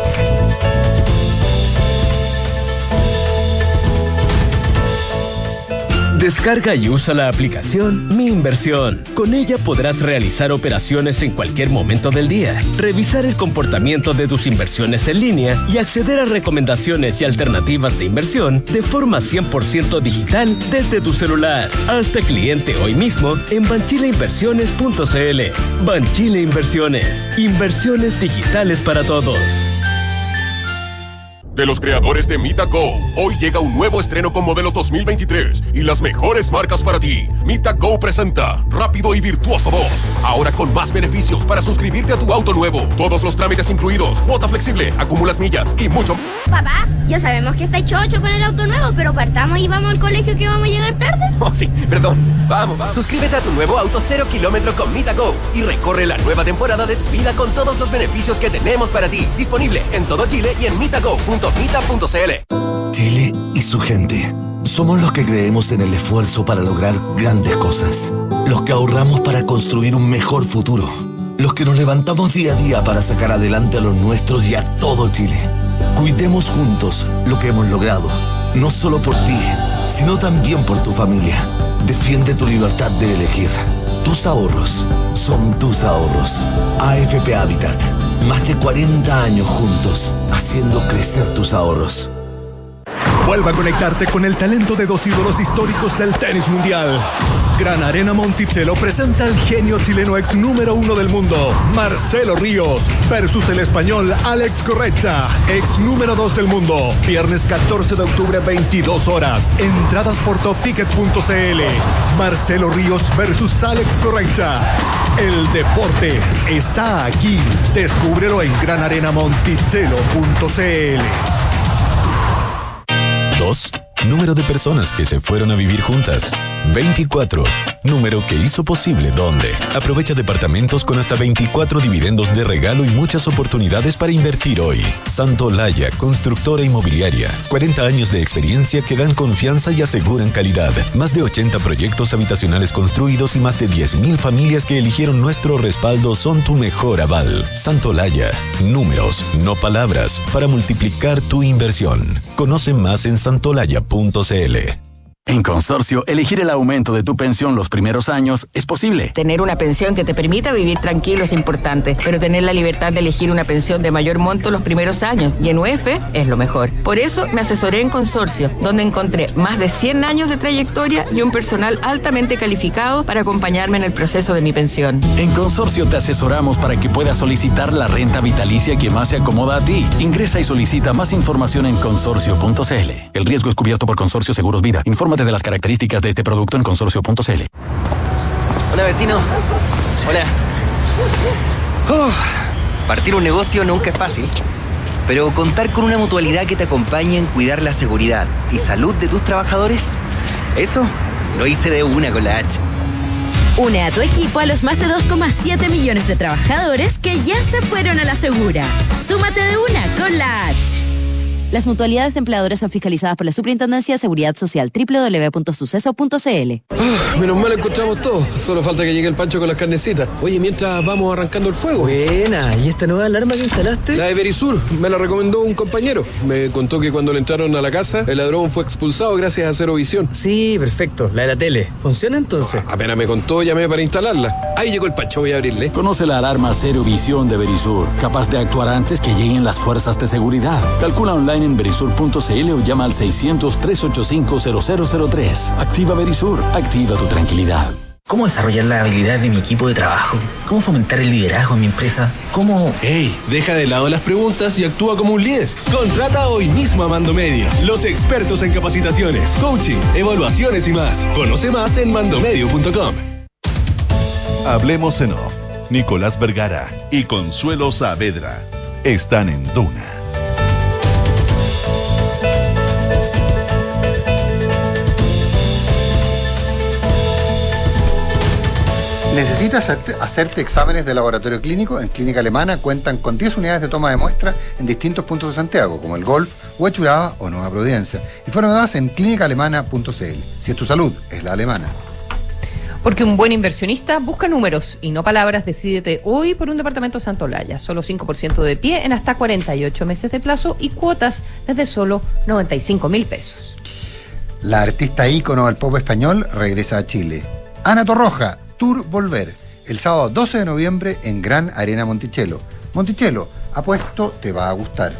Descarga y usa la aplicación Mi Inversión. Con ella podrás realizar operaciones en cualquier momento del día, revisar el comportamiento de tus inversiones en línea y acceder a recomendaciones y alternativas de inversión de forma cien por ciento digital desde tu celular. Hazte cliente hoy mismo en banchile inversiones punto c l. Banchile Inversiones. Inversiones digitales para todos. De los creadores de Mita Go, hoy llega un nuevo estreno con modelos dos mil veintitrés y las mejores marcas para ti. Mita Go presenta Rápido y Virtuoso dos, ahora con más beneficios para suscribirte a tu auto nuevo. Todos los trámites incluidos, cuota flexible, acumulas millas y mucho. Papá, ya sabemos que está chocho con el auto nuevo, pero partamos y vamos al colegio que vamos a llegar tarde. Oh, sí, perdón. Vamos, vamos. Suscríbete a tu nuevo auto cero kilómetro con Mita Go y recorre la nueva temporada de tu vida con todos los beneficios que tenemos para ti. Disponible en todo Chile y en mitago punto mita punto c l. Chile y su gente. Somos los que creemos en el esfuerzo para lograr grandes cosas. Los que ahorramos para construir un mejor futuro. Los que nos levantamos día a día para sacar adelante a los nuestros y a todo Chile. Cuidemos juntos lo que hemos logrado. No solo por ti, sino también por tu familia. Defiende tu libertad de elegir. Tus ahorros son tus ahorros. A F P Habitat. Más de cuarenta años juntos, haciendo crecer tus ahorros. Vuelva a conectarte con el talento de dos ídolos históricos del tenis mundial. Gran Arena Monticello presenta al genio chileno ex número uno del mundo, Marcelo Ríos, versus el español Alex Corretja, ex número dos del mundo. Viernes catorce de octubre, veintidós horas. Entradas por top ticket punto c l. Marcelo Ríos versus Alex Corretja. El deporte está aquí. Descúbrelo en gran arena monticello punto c l. Dos. Número de personas que se fueron a vivir juntas. veinticuatro. Número que hizo posible dónde. Aprovecha departamentos con hasta veinticuatro dividendos de regalo y muchas oportunidades para invertir hoy. Santolaya, constructora inmobiliaria. cuarenta años de experiencia que dan confianza y aseguran calidad. Más de ochenta proyectos habitacionales construidos y más de diez mil familias que eligieron nuestro respaldo son tu mejor aval. Santolaya. Números, no palabras, para multiplicar tu inversión. Conoce más en santolaya punto c l. En Consorcio, elegir el aumento de tu pensión los primeros años es posible. Tener una pensión que te permita vivir tranquilo es importante, pero tener la libertad de elegir una pensión de mayor monto los primeros años y en U E F es lo mejor. Por eso me asesoré en Consorcio, donde encontré más de cien años de trayectoria y un personal altamente calificado para acompañarme en el proceso de mi pensión. En Consorcio te asesoramos para que puedas solicitar la renta vitalicia que más se acomoda a ti. Ingresa y solicita más información en consorcio punto c l. El riesgo es cubierto por Consorcio Seguros Vida. Informa de las características de este producto en consorcio punto c l. Hola, vecino. Hola. Oh, partir un negocio nunca es fácil, pero contar con una mutualidad que te acompañe en cuidar la seguridad y salud de tus trabajadores, eso lo hice de una con la H. Une a tu equipo a los más de dos coma siete millones de trabajadores que ya se fueron a la segura. Súmate de una con la H. Las mutualidades de empleadores son fiscalizadas por la Superintendencia de Seguridad Social. doble u doble u doble u punto suceso punto c l. Oh, menos mal encontramos todo. Solo falta que llegue el Pancho con las carnecitas. Oye, mientras vamos arrancando el fuego. Buena. ¿Y esta nueva alarma que instalaste? La de Verisur. Me la recomendó un compañero. Me contó que cuando le entraron a la casa, el ladrón fue expulsado gracias a Cero Visión. Sí, perfecto. La de la tele. ¿Funciona entonces? Oh, apenas me contó, llamé para instalarla. Ahí llegó el Pancho. Voy a abrirle. Conoce la alarma Cero Visión de Verisur, capaz de actuar antes que lleguen las fuerzas de seguridad. Calcula online en verisur punto c l o llama al seiscientos, trescientos ochenta y cinco, cero cero cero tres. Activa Verisur. Activa tu tranquilidad. ¿Cómo desarrollar las habilidades de mi equipo de trabajo? ¿Cómo fomentar el liderazgo en mi empresa? ¿Cómo...? ¡Ey! Deja de lado las preguntas y actúa como un líder. Contrata hoy mismo a Mandomedio, los expertos en capacitaciones, coaching, evaluaciones y más. Conoce más en mandomedio punto com. Hablemos en off. Nicolás Vergara y Consuelo Saavedra están en Duna. necesitas hacerte, hacerte exámenes de laboratorio clínico, en Clínica Alemana cuentan con diez unidades de toma de muestra en distintos puntos de Santiago, como el Golf, Huachuraba o Nueva Providencia. Informadas en clínica alemana punto c l. Si es tu salud, es la alemana. Porque un buen inversionista busca números y no palabras. Decídete hoy por un departamento Santa Olalla. Solo cinco por ciento de pie en hasta cuarenta y ocho meses de plazo y cuotas desde solo noventa y cinco mil pesos. La artista ícono del pop español regresa a Chile. Ana Torroja, Tour Volver, el sábado doce de noviembre en Gran Arena Monticello. Monticello, apuesto, te va a gustar.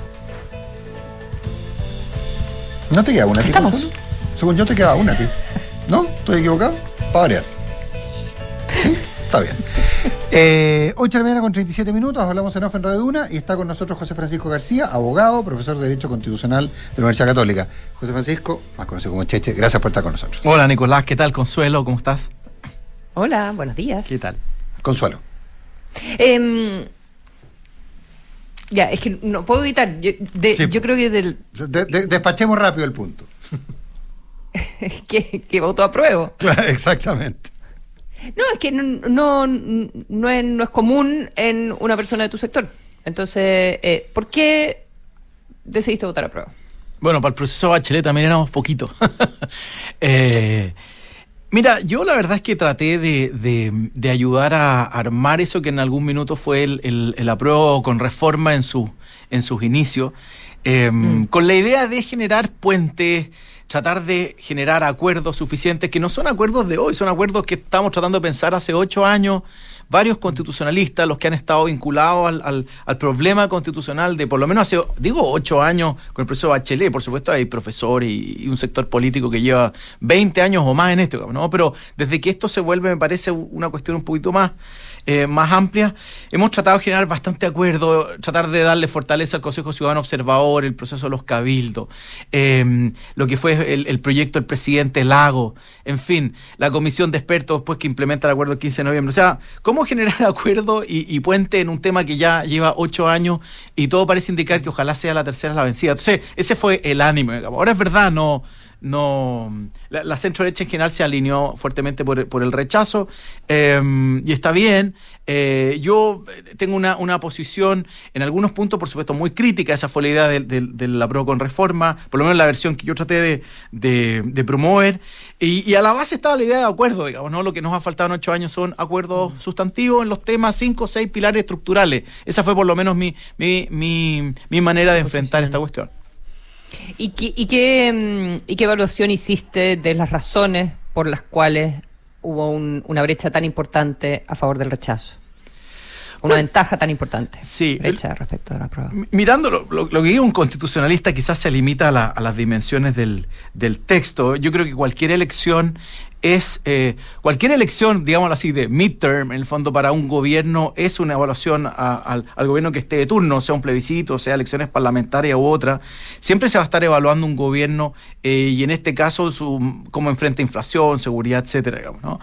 ¿No te queda una, tío? Según yo te queda una, tío. ¿No? ¿Estoy equivocado? Para variar. ¿Sí? Está bien. Eh, ocho de la mañana con treinta y siete minutos, hablamos en off en Radio Duna y está con nosotros José Francisco García, abogado, profesor de Derecho Constitucional de la Universidad Católica. José Francisco, más conocido como Cheche, gracias por estar con nosotros. Hola Nicolás, ¿qué tal? Consuelo, ¿cómo estás? Hola, buenos días. ¿Qué tal? Consuelo. Eh, ya, es que no puedo evitar. Yo, de, sí, yo creo que del. De, de, despachemos rápido el punto. que, que voto apruebo. Claro, exactamente. No, es que no, no, no, es, no es común en una persona de tu sector. Entonces, eh, ¿por qué decidiste votar apruebo? Bueno, para el proceso Bachelet también éramos poquitos. eh. Mira, yo la verdad es que traté de, de, de ayudar a armar eso que en algún minuto fue el, el, el apruebo con reforma en, su, en sus inicios, eh, mm. con la idea de generar puentes, tratar de generar acuerdos suficientes, que no son acuerdos de hoy, son acuerdos que estamos tratando de pensar hace ocho años, varios constitucionalistas, los que han estado vinculados al, al, al problema constitucional de por lo menos hace, digo, ocho años con el proceso Bachelet. Por supuesto hay profesores y, y un sector político que lleva veinte años o más en esto, ¿no? Pero desde que esto se vuelve, me parece, una cuestión un poquito más, eh, más amplia, hemos tratado de generar bastante acuerdo, tratar de darle fortaleza al Consejo Ciudadano Observador, el proceso de los cabildos, eh, lo que fue el, el proyecto del presidente Lago, en fin, la comisión de expertos después que implementa el acuerdo el quince de noviembre. O sea, ¿cómo generar acuerdo y, y puente en un tema que ya lleva ocho años y todo parece indicar que ojalá sea la tercera la vencida? Entonces, ese fue el ánimo, digamos. Ahora es verdad, no... no la, la centro derecha en general se alineó fuertemente por, por el rechazo, eh, y está bien. Eh, yo tengo una, una posición en algunos puntos, por supuesto, muy crítica. Esa fue la idea del, del, del apruebo con reforma, por lo menos la versión que yo traté de, de, de promover, y, y a la base estaba la idea de acuerdo, digamos, ¿no? Lo que nos ha faltado en ocho años son acuerdos sustantivos en los temas cinco o seis pilares estructurales. Esa fue por lo menos mi, mi, mi, mi manera de enfrentar esta cuestión. ¿Y qué, y, qué, ¿Y qué evaluación hiciste de las razones por las cuales hubo un, una brecha tan importante a favor del rechazo? Una bueno, ventaja tan importante. Sí. Brecha el, respecto a la prueba. Mirando lo, lo, lo que dice un constitucionalista quizás se limita a, la, a las dimensiones del, del texto. Yo creo que cualquier elección es, eh, cualquier elección, digámoslo así, de midterm, en el fondo para un gobierno, es una evaluación a, a, al gobierno que esté de turno, sea un plebiscito, sea elecciones parlamentarias u otra. Siempre se va a estar evaluando un gobierno, eh, y en este caso su, cómo enfrenta inflación, seguridad, etcétera, digamos, ¿no?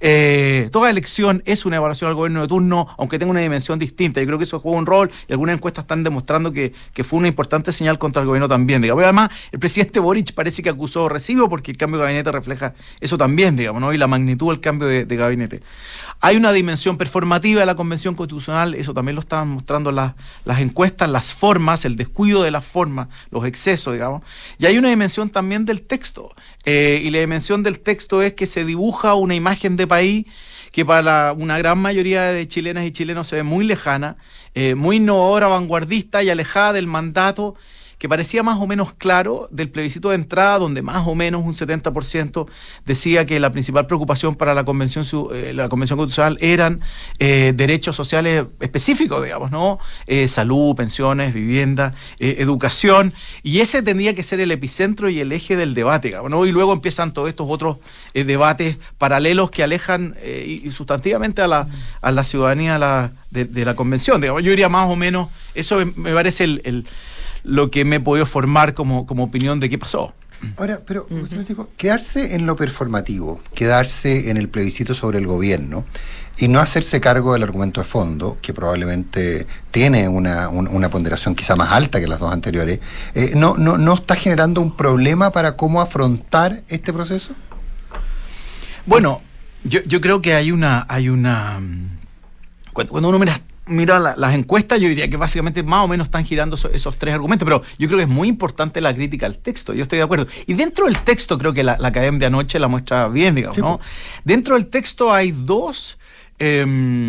Eh, toda elección es una evaluación al gobierno de turno, aunque tenga una dimensión distinta. Yo creo que eso juega un rol y algunas encuestas están demostrando que, que fue una importante señal contra el gobierno también, digamos. Y además, el presidente Boric parece que acusó recibo porque el cambio de gabinete refleja eso también, digamos, ¿no? Y la magnitud del cambio de, de gabinete. Hay una dimensión performativa de la Convención Constitucional, eso también lo estaban mostrando las, las encuestas, las formas, el descuido de las formas, los excesos, digamos. Y hay una dimensión también del texto, eh, y la dimensión del texto es que se dibuja una imagen de país que para la, una gran mayoría de chilenas y chilenos se ve muy lejana, eh, muy innovadora, vanguardista y alejada del mandato que parecía más o menos claro del plebiscito de entrada, donde más o menos un setenta por ciento decía que la principal preocupación para la convención eh, la convención constitucional eran eh, derechos sociales específicos, digamos, ¿no? Eh, salud, pensiones, vivienda, eh, educación, y ese tendría que ser el epicentro y el eje del debate, digamos, ¿no? Y luego empiezan todos estos otros eh, debates paralelos que alejan eh, y sustantivamente a la, a la ciudadanía a la, de, de la convención, digamos. Yo diría más o menos, eso me parece el, el lo que me he podido formar como, como opinión de qué pasó. Ahora, pero uh-huh. digo, quedarse en lo performativo, quedarse en el plebiscito sobre el gobierno y no hacerse cargo del argumento de fondo, que probablemente tiene una, un, una ponderación quizá más alta que las dos anteriores, eh, ¿no, no, ¿no está generando un problema para cómo afrontar este proceso? Bueno, Yo, yo creo que hay una, hay una cuando, cuando uno mira, mira la, las encuestas, yo diría que básicamente más o menos están girando esos, esos tres argumentos, pero yo creo que es muy importante la crítica al texto, yo estoy de acuerdo. Y dentro del texto creo que la, la academia de anoche la muestra bien, digamos, sí, ¿no? Dentro del texto hay dos eh,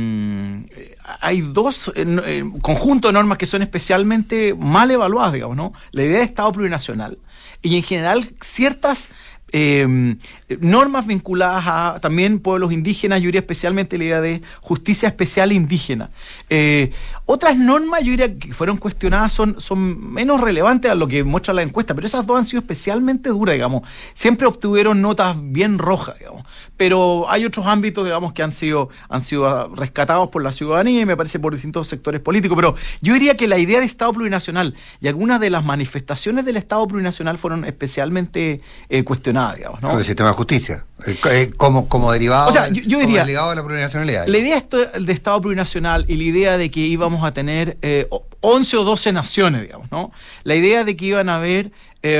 hay dos eh, eh, conjuntos de normas que son especialmente mal evaluadas, digamos, ¿no? La idea de Estado plurinacional y en general ciertas Eh, normas vinculadas a también pueblos indígenas, yo diría especialmente la idea de justicia especial indígena. Eh, otras normas, yo diría que fueron cuestionadas, son, son menos relevantes a lo que muestra la encuesta, pero esas dos han sido especialmente duras, digamos. Siempre obtuvieron notas bien rojas, digamos. Pero hay otros ámbitos, digamos, que han sido, han sido rescatados por la ciudadanía y me parece por distintos sectores políticos. Pero yo diría que la idea de Estado plurinacional y algunas de las manifestaciones del Estado plurinacional fueron especialmente eh, cuestionadas. Digamos, ¿no? El sistema de justicia, eh, como, como derivado, o sea, yo, yo diría, derivado de la plurinacionalidad. La idea de Estado plurinacional y la idea de que íbamos a tener eh, once o doce naciones, digamos, ¿no? La idea de que iban a haber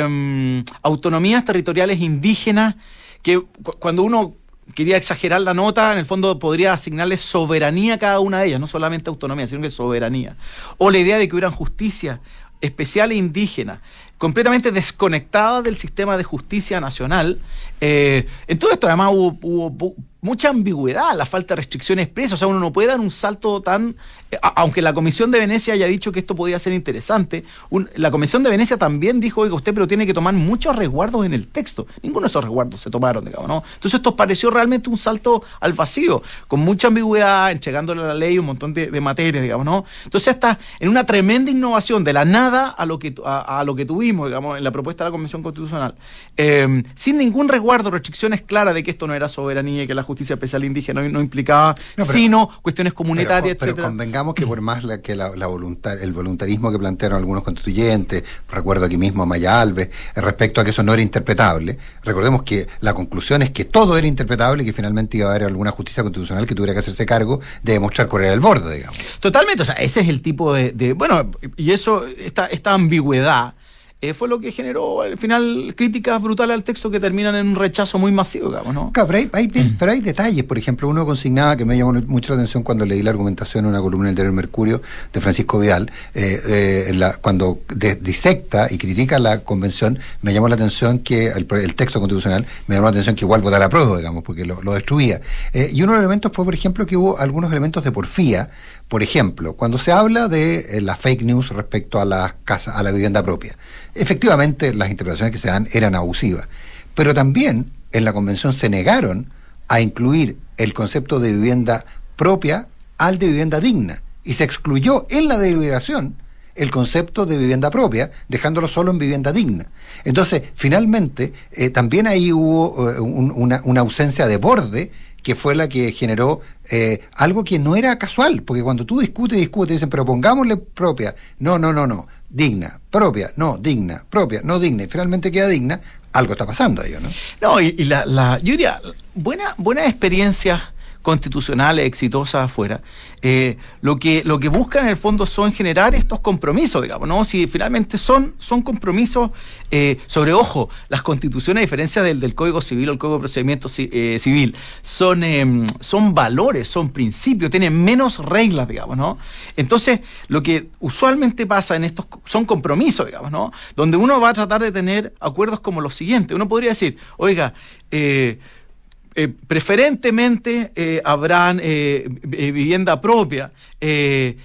eh, autonomías territoriales indígenas, que cu- cuando uno quería exagerar la nota, en el fondo podría asignarle soberanía a cada una de ellas, no solamente autonomía, sino que soberanía. O la idea de que hubieran justicia especial e indígena, completamente desconectada del sistema de justicia nacional. Eh, en todo esto además hubo, hubo, hubo mucha ambigüedad, la falta de restricciones expresas, o sea, uno no puede dar un salto tan... Eh, aunque la Comisión de Venecia haya dicho que esto podía ser interesante, un, la Comisión de Venecia también dijo, oiga, usted pero tiene que tomar muchos resguardos en el texto. Ninguno de esos resguardos se tomaron, digamos, ¿no? Entonces esto pareció realmente un salto al vacío, con mucha ambigüedad, entregándole a la ley un montón de, de materias, digamos, ¿no? Entonces está en una tremenda innovación, de la nada a lo que, a, a lo que tuvimos, digamos, en la propuesta de la Convención Constitucional, eh, sin ningún resguardo, restricciones claras de que esto no era soberanía y que la justicia especial indígena no, no implicaba, no, pero, sino cuestiones comunitarias, pero, etcétera. Pero convengamos que por más la, que la, la voluntar, el voluntarismo que plantearon algunos constituyentes, recuerdo aquí mismo a Maya Alves, respecto a que eso no era interpretable, recordemos que la conclusión es que todo era interpretable y que finalmente iba a haber alguna justicia constitucional que tuviera que hacerse cargo de demostrar cuál era el borde, digamos. Totalmente, o sea, ese es el tipo de... de bueno, y eso, esta, esta ambigüedad, Eh, fue lo que generó al final críticas brutales al texto que terminan en un rechazo muy masivo, digamos, ¿no? Claro, pero hay, hay, pero hay detalles. Por ejemplo, uno consignaba, que me llamó mucho la atención cuando leí la argumentación en una columna del diario Mercurio de Francisco Vidal, eh, eh, la, cuando de, disecta y critica la convención, me llamó la atención que el, el texto constitucional, me llamó la atención que igual votara a prueba, digamos, porque lo, lo destruía. Eh, y uno de los elementos fue, por ejemplo, que hubo algunos elementos de porfía. Por ejemplo, cuando se habla de eh, la fake news respecto a la casa, a la vivienda propia, efectivamente las interpretaciones que se dan eran abusivas, pero también en la convención se negaron a incluir el concepto de vivienda propia al de vivienda digna, y se excluyó en la deliberación el concepto de vivienda propia, dejándolo solo en vivienda digna. Entonces, finalmente, eh, también ahí hubo eh, un, una, una ausencia de borde, que fue la que generó eh, algo que no era casual, porque cuando tú discutes y discutes, dicen, pero pongámosle propia, no, no, no, no, digna, propia, no, digna, propia, no digna, y finalmente queda digna, algo está pasando ahí, ¿no? No, y, y la, la, yo diría, buena, buena experiencia constitucionales exitosas afuera, eh, lo que lo que buscan en el fondo son generar estos compromisos, digamos, ¿no? Si finalmente son, son compromisos eh, sobre, ojo, las constituciones, a diferencia del, del Código Civil o el Código de Procedimiento eh, Civil, son, eh, son valores, son principios, tienen menos reglas, digamos, ¿no? Entonces, lo que usualmente pasa en estos, son compromisos, digamos, ¿no? Donde uno va a tratar de tener acuerdos como los siguientes. Uno podría decir, oiga, eh, Eh, preferentemente eh, habrán eh, eh, vivienda propia eh,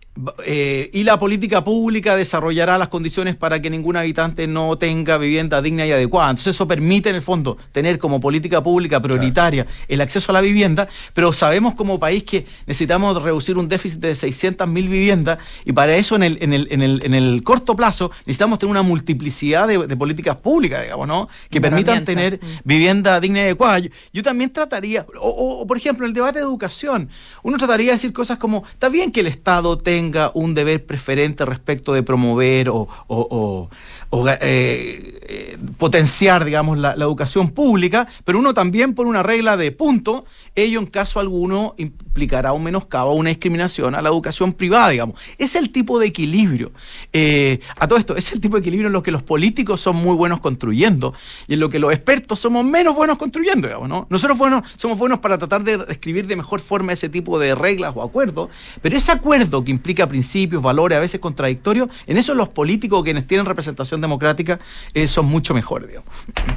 eh, y la política pública desarrollará las condiciones para que ningún habitante no tenga vivienda digna y adecuada. Entonces eso permite en el fondo tener como política pública prioritaria claro. el acceso a la vivienda, pero sabemos como país que necesitamos reducir un déficit de seiscientas mil viviendas y para eso en el, en el, en el, en el corto plazo necesitamos tener una multiplicidad de, de políticas públicas, digamos, ¿no? Que permitan tener vivienda digna y adecuada. Yo, yo también trataría, o, o, o por ejemplo, en el debate de educación, uno trataría de decir cosas como, está bien que el Estado tenga un deber preferente respecto de promover o, o, o, o eh, eh, potenciar, digamos, la, la educación pública, pero uno también pone una regla de punto, ello en caso alguno implicará un menoscabo, una discriminación a la educación privada, digamos. Es el tipo de equilibrio. Eh, a todo esto, es el tipo de equilibrio en lo que los políticos son muy buenos construyendo y en lo que los expertos somos menos buenos construyendo, digamos, ¿no? Nosotros buenos, somos buenos para tratar de escribir de mejor forma ese tipo de reglas o acuerdos, pero ese acuerdo que implica principios, valores, a veces contradictorios, en eso los políticos, quienes tienen representación democrática, eh, son mucho mejores, digamos.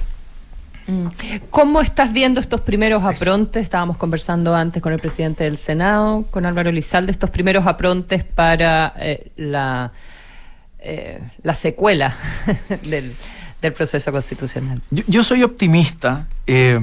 ¿Cómo estás viendo estos primeros aprontes? Estábamos conversando antes con el presidente del Senado, con Álvaro Elizalde, estos primeros aprontes para eh, la, eh, la secuela del, del proceso constitucional. Yo, yo soy optimista. Eh,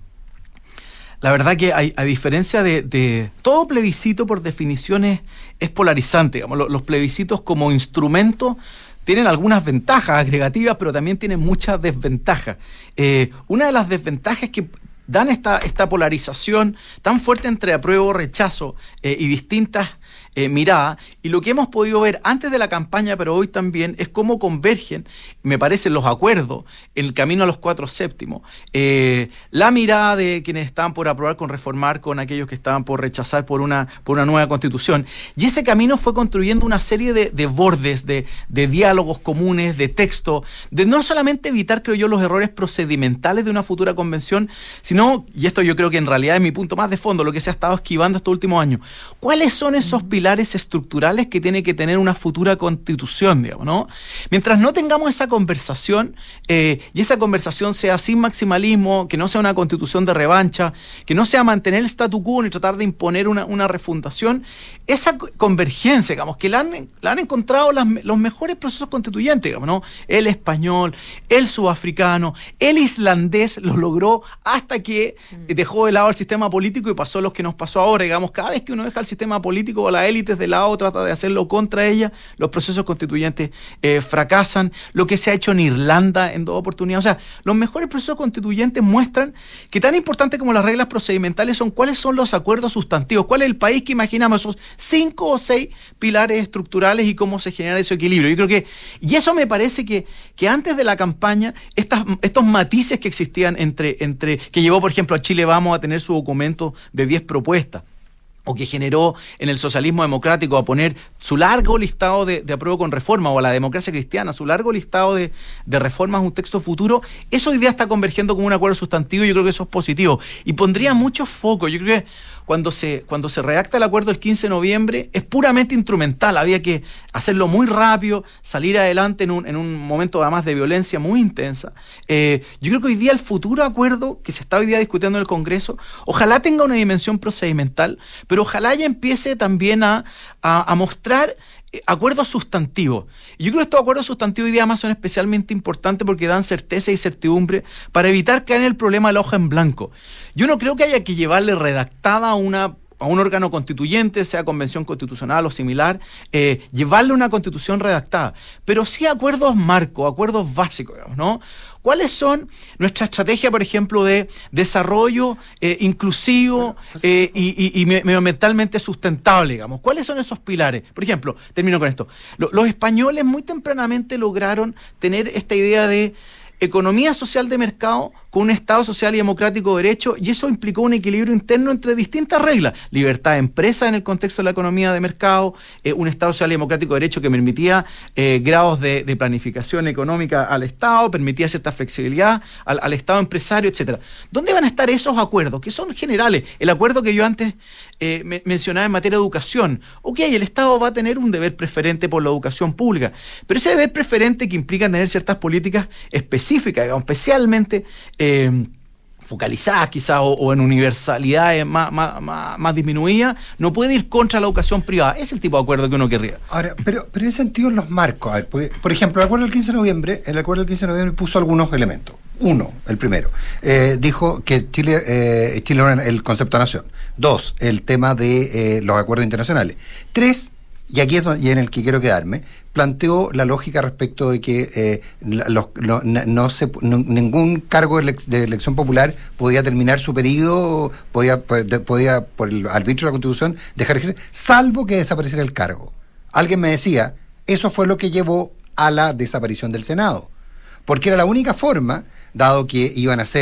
la verdad que hay, a diferencia de, de... Todo plebiscito, por definición, es, es polarizante. Digamos, los, los plebiscitos como instrumento tienen algunas ventajas agregativas, pero también tienen muchas desventajas. Eh, una de las desventajas que dan esta, esta polarización tan fuerte entre apruebo o rechazo eh, y distintas eh, miradas, y lo que hemos podido ver antes de la campaña, pero hoy también, es cómo convergen, me parecen, los acuerdos en el camino a los cuatro séptimos. Eh, la mirada de quienes estaban por aprobar con reformar, con aquellos que estaban por rechazar por una, por una nueva constitución. Y ese camino fue construyendo una serie de, de bordes, de, de diálogos comunes, de texto, de no solamente evitar, creo yo, los errores procedimentales de una futura convención, sino, y esto yo creo que en realidad es mi punto más de fondo, lo que se ha estado esquivando estos últimos años, ¿cuáles son esos pilares estructurales que tiene que tener una futura constitución, digamos, ¿no? Mientras no tengamos esa conversación, eh, y esa conversación sea sin maximalismo, que no sea una constitución de revancha, que no sea mantener el statu quo ni tratar de imponer una, una refundación, esa convergencia, digamos, que la han, la han encontrado las, los mejores procesos constituyentes, digamos, ¿no? El español, el sudafricano, el islandés lo logró hasta que dejó de lado el sistema político y pasó lo que nos pasó ahora, digamos, cada vez que uno deja el sistema político o la élites de lado, trata de hacerlo contra ella, los procesos constituyentes eh, fracasan. Lo que se ha hecho en Irlanda en dos oportunidades, o sea, los mejores procesos constituyentes muestran que tan importante como las reglas procedimentales son cuáles son los acuerdos sustantivos, cuál es el país que imaginamos, esos cinco o seis pilares estructurales y cómo se genera ese equilibrio. Yo creo que, y eso me parece que, que antes de la campaña, estas, estos matices que existían entre, entre, que llevó, por ejemplo, a Chile Vamos a tener su documento de diez propuestas, o que generó en el socialismo democrático a poner su largo listado de, de apruebo con reforma, o a la democracia cristiana, su largo listado de, de reformas, un texto futuro, eso hoy día está convergiendo como un acuerdo sustantivo, y yo creo que eso es positivo. Y pondría mucho foco, yo creo que cuando se, cuando se redacta el acuerdo el quince de noviembre, es puramente instrumental, había que hacerlo muy rápido, salir adelante en un, en un momento además de violencia muy intensa. Eh, yo creo que hoy día el futuro acuerdo que se está hoy día discutiendo en el Congreso, ojalá tenga una dimensión procedimental, pero ojalá ya empiece también a, a, a mostrar acuerdos sustantivos. Y yo creo que estos acuerdos sustantivos hoy día más son especialmente importantes porque dan certeza y certidumbre para evitar caer en el problema de la hoja en blanco. Yo no creo que haya que llevarle redactada a una a un órgano constituyente, sea convención constitucional o similar, eh, llevarle una constitución redactada, pero sí acuerdos marcos, acuerdos básicos, digamos, ¿no? ¿Cuáles son nuestra estrategia, por ejemplo, de desarrollo eh, inclusivo eh, y, y, y medioambientalmente sustentable, digamos? ¿Cuáles son esos pilares? Por ejemplo, termino con esto. Los, los españoles muy tempranamente lograron tener esta idea de economía social de mercado con un Estado social y democrático de derecho, y eso implicó un equilibrio interno entre distintas reglas. Libertad de empresa en el contexto de la economía de mercado, eh, un Estado social y democrático de derecho que permitía eh, grados de, de planificación económica al Estado, permitía cierta flexibilidad al, al Estado empresario, etcétera. ¿Dónde van a estar esos acuerdos? Que son generales. El acuerdo que yo antes eh, me, mencionaba en materia de educación. Ok, el Estado va a tener un deber preferente por la educación pública, pero ese deber preferente que implica tener ciertas políticas específicas, digamos, especialmente Eh, focalizadas quizás o, o en universalidades más, más, más, más disminuidas, no puede ir contra la educación privada. Es el tipo de acuerdo que uno querría. Ahora, pero, pero en ese sentido los marcos, a ver, porque, por ejemplo, el acuerdo del quince de noviembre, el acuerdo del quince de noviembre puso algunos elementos. Uno, el primero, eh, dijo que Chile, eh, Chile era el concepto de nación. Dos, el tema de eh, los acuerdos internacionales. Tres, y aquí es donde, y en el que quiero quedarme, planteó la lógica respecto de que eh, los, lo, no, no se, no, ningún cargo de, elec de elección popular podía terminar su periodo, podía, podía por el arbitrio de la Constitución dejar de ejercer, salvo que desapareciera el cargo. Alguien me decía, eso fue lo que llevó a la desaparición del Senado, porque era la única forma, dado que iban a ser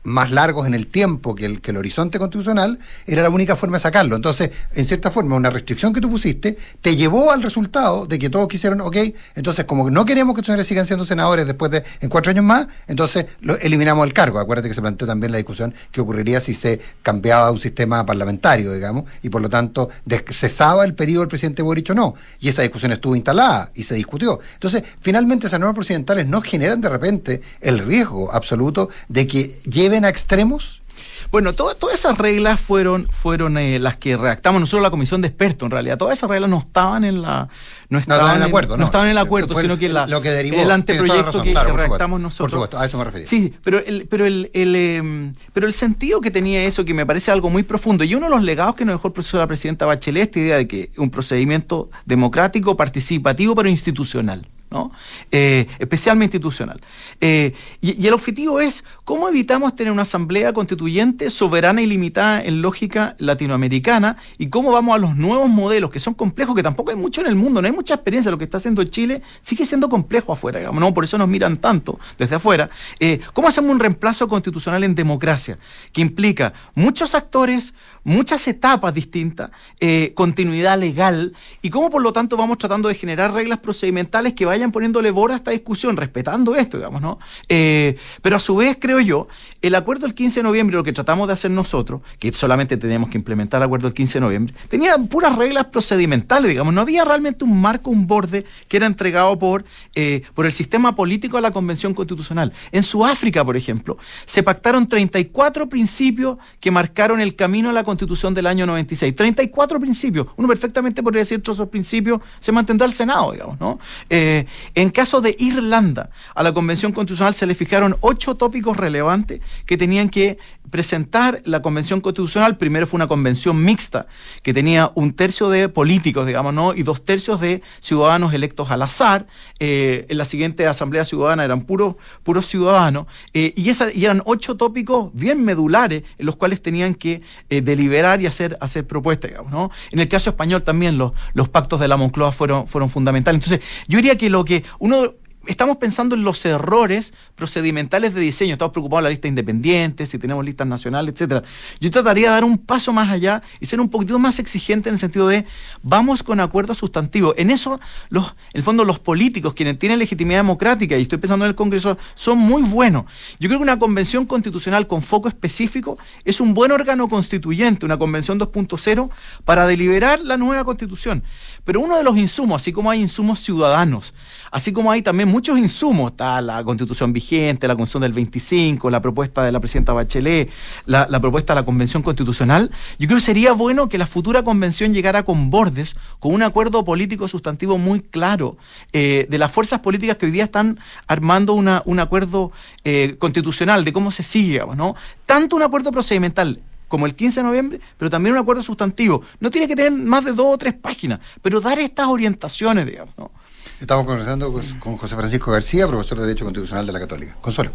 más largos en el tiempo que el, que el horizonte constitucional, era la única forma de sacarlo. Entonces, en cierta forma, una restricción que tú pusiste te llevó al resultado de que todos quisieron, ok, entonces como no queremos que estos señores sigan siendo senadores después de en cuatro años más, entonces lo, eliminamos el cargo. Acuérdate que se planteó también la discusión que ocurriría si se cambiaba un sistema parlamentario, digamos, y por lo tanto des- cesaba el periodo del presidente Boric o no. Y esa discusión estuvo instalada y se discutió. Entonces, finalmente esas normas procedimentales no generan de repente el riesgo absoluto de que lleven a extremos. Bueno, to- todas esas reglas fueron fueron eh, las que redactamos nosotros la comisión de expertos, en realidad. Todas esas reglas no estaban en la no estaban, no, estaban en el acuerdo, no, no. no estaban en el acuerdo, Fue sino que la, lo que derivó, el anteproyecto razón, que, claro, que por redactamos supuesto, nosotros. Por supuesto, a eso me refería. Sí, pero el pero el, el eh, pero el sentido que tenía eso, que me parece algo muy profundo, y uno de los legados que nos dejó el proceso de la presidenta Bachelet, esta idea de que un procedimiento democrático, participativo, pero institucional, ¿no? Eh, especialmente institucional. Eh, y, y el objetivo es cómo evitamos tener una asamblea constituyente soberana y limitada en lógica latinoamericana, y cómo vamos a los nuevos modelos que son complejos, que tampoco hay mucho en el mundo, no hay mucha experiencia. Lo que está haciendo Chile sigue siendo complejo afuera, digamos, ¿no? Por eso nos miran tanto desde afuera. Eh, ¿Cómo hacemos un reemplazo constitucional en democracia? Que implica muchos actores, muchas etapas distintas, eh, continuidad legal, y cómo por lo tanto vamos tratando de generar reglas procedimentales que vayan poniéndole borde a esta discusión, respetando esto, digamos, ¿no? Eh, pero a su vez, creo yo, el acuerdo del quince de noviembre, lo que tratamos de hacer nosotros, que solamente teníamos que implementar el acuerdo del quince de noviembre, tenía puras reglas procedimentales, digamos, no había realmente un marco, un borde que era entregado por, eh, por el sistema político a la Convención Constitucional. En Sudáfrica, por ejemplo, se pactaron treinta y cuatro principios que marcaron el camino a la Constitución del año noventa y seis. treinta y cuatro principios. Uno perfectamente podría decir que esos principios se mantendrá el Senado, digamos, ¿no? Eh, en caso de Irlanda, a la Convención Constitucional se le fijaron ocho tópicos relevantes que tenían que presentar la Convención Constitucional. Primero fue una convención mixta que tenía un tercio de políticos, digamos, ¿no? Y dos tercios de ciudadanos electos al azar. Eh, en la siguiente Asamblea Ciudadana eran puros puros ciudadanos, eh, y, esa, y eran ocho tópicos bien medulares en los cuales tenían que eh, deliberar y hacer, hacer propuestas, digamos, ¿no? En el caso español también los, los pactos de la Moncloa fueron, fueron fundamentales. Entonces, yo diría que lo que uno... Estamos pensando en los errores procedimentales de diseño, estamos preocupados de la lista independiente, si tenemos listas nacionales, etcétera. Yo trataría de dar un paso más allá y ser un poquito más exigente en el sentido de vamos con acuerdos sustantivos. En eso, los, en el fondo, los políticos, quienes tienen legitimidad democrática, y estoy pensando en el Congreso, son muy buenos. Yo creo que una convención constitucional con foco específico es un buen órgano constituyente, una convención dos punto cero, para deliberar la nueva constitución. Pero uno de los insumos, así como hay insumos ciudadanos, así como hay también muchos insumos, está la constitución vigente, la constitución del veinticinco, la propuesta de la presidenta Bachelet, la, la propuesta de la convención constitucional, yo creo que sería bueno que la futura convención llegara con bordes, con un acuerdo político sustantivo muy claro, eh, de las fuerzas políticas que hoy día están armando una, un acuerdo eh, constitucional, de cómo se sigue, digamos, ¿no? Tanto un acuerdo procedimental como el quince de noviembre, pero también un acuerdo sustantivo. No tiene que tener más de dos o tres páginas, pero dar estas orientaciones, digamos, ¿no? Estamos conversando con José Francisco García, profesor de Derecho Constitucional de la Católica. Consuelo.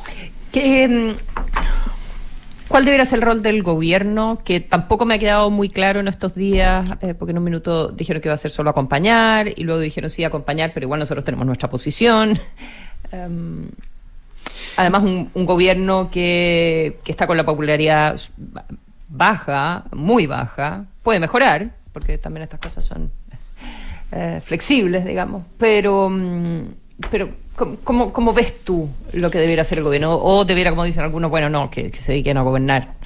¿Qué, ¿Cuál debería ser el rol del gobierno? Que tampoco me ha quedado muy claro en estos días, eh, porque en un minuto dijeron que iba a ser solo acompañar, y luego dijeron sí, acompañar, pero igual nosotros tenemos nuestra posición. Um, Además, un, un gobierno que, que está con la popularidad baja, muy baja, puede mejorar, porque también estas cosas son eh, flexibles, digamos, pero, pero ¿cómo, ¿cómo ves tú lo que debiera hacer el gobierno? O debiera, como dicen algunos, bueno, no, que, que se dediquen a gobernar.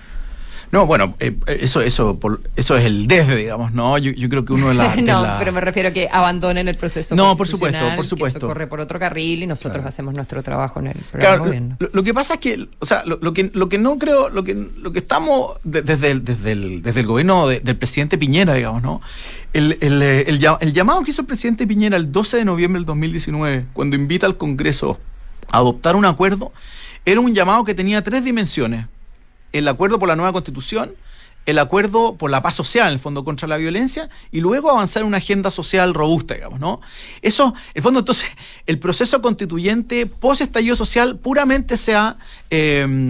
No, bueno, eh, eso eso por, eso es el desde, digamos, ¿no? Yo, yo creo que uno de las... no, la... pero me refiero a que abandonen el proceso. No, por supuesto, por supuesto. Que eso corre por otro carril y nosotros claro. hacemos nuestro trabajo en el programa claro, de gobierno. Lo, lo que pasa es que, o sea, lo, lo que lo que no creo, lo que lo que estamos de, desde el desde el desde el gobierno de, del presidente Piñera, digamos, ¿no? El, el, el, el, el llamado que hizo el presidente Piñera el doce de noviembre del dos mil diecinueve, cuando invita al Congreso a adoptar un acuerdo, era un llamado que tenía tres dimensiones: el acuerdo por la nueva Constitución, el acuerdo por la paz social, en el fondo contra la violencia, y luego avanzar en una agenda social robusta, digamos, ¿no? Eso, en el fondo, entonces, el proceso constituyente post-estallido social puramente se ha, eh, en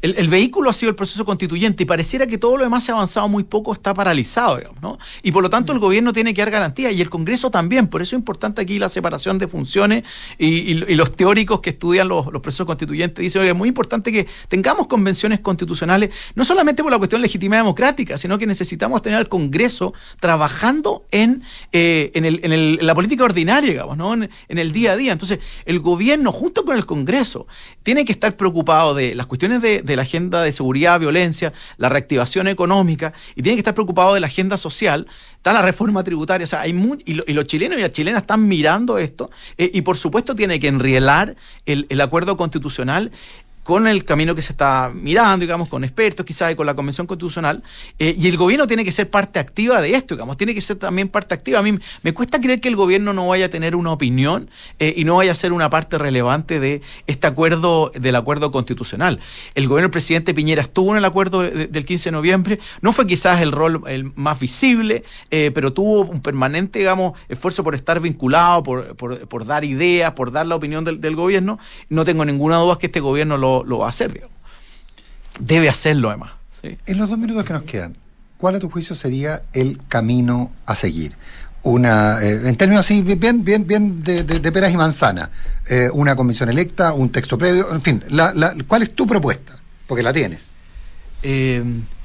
el, el vehículo ha sido el proceso constituyente y pareciera que todo lo demás se ha avanzado muy poco, está paralizado, digamos, ¿no? Y por lo tanto el gobierno tiene que dar garantías y el Congreso también. Por eso es importante aquí la separación de funciones y, y, y los teóricos que estudian los, los procesos constituyentes dicen que es muy importante que tengamos convenciones constitucionales, no solamente por la cuestión de legitimidad democrática, sino que necesitamos tener al Congreso trabajando en, eh, en, el, en, el, en la política ordinaria, digamos, ¿no? En, en el día a día. Entonces, el gobierno, junto con el Congreso, tiene que estar preocupado de las cuestiones de, de la agenda de seguridad, violencia, la reactivación económica, y tiene que estar preocupado de la agenda social. Está la reforma tributaria, o sea, hay muy, y, lo, y los chilenos y las chilenas están mirando esto, eh, y por supuesto tiene que enrielar el, el acuerdo constitucional con el camino que se está mirando, digamos, con expertos quizás y con la Convención Constitucional, eh, y el gobierno tiene que ser parte activa de esto, digamos, tiene que ser también parte activa. A mí me cuesta creer que el gobierno no vaya a tener una opinión eh, y no vaya a ser una parte relevante de este acuerdo, del acuerdo constitucional. El gobierno del presidente Piñera estuvo en el acuerdo de, del quince de noviembre, no fue quizás el rol el más visible, eh, pero tuvo un permanente, digamos, esfuerzo por estar vinculado, por, por, por dar ideas, por dar la opinión del, del gobierno. No tengo ninguna duda que este gobierno lo lo va a hacer, digamos. Debe hacerlo además, ¿sí? En los dos minutos que nos quedan, ¿cuál a tu juicio sería el camino a seguir? Una, eh, en términos así, bien, bien, bien de, de, de peras y manzanas, eh, una comisión electa, un texto previo, en fin, la, la, ¿cuál es tu propuesta? Porque la tienes. Eh,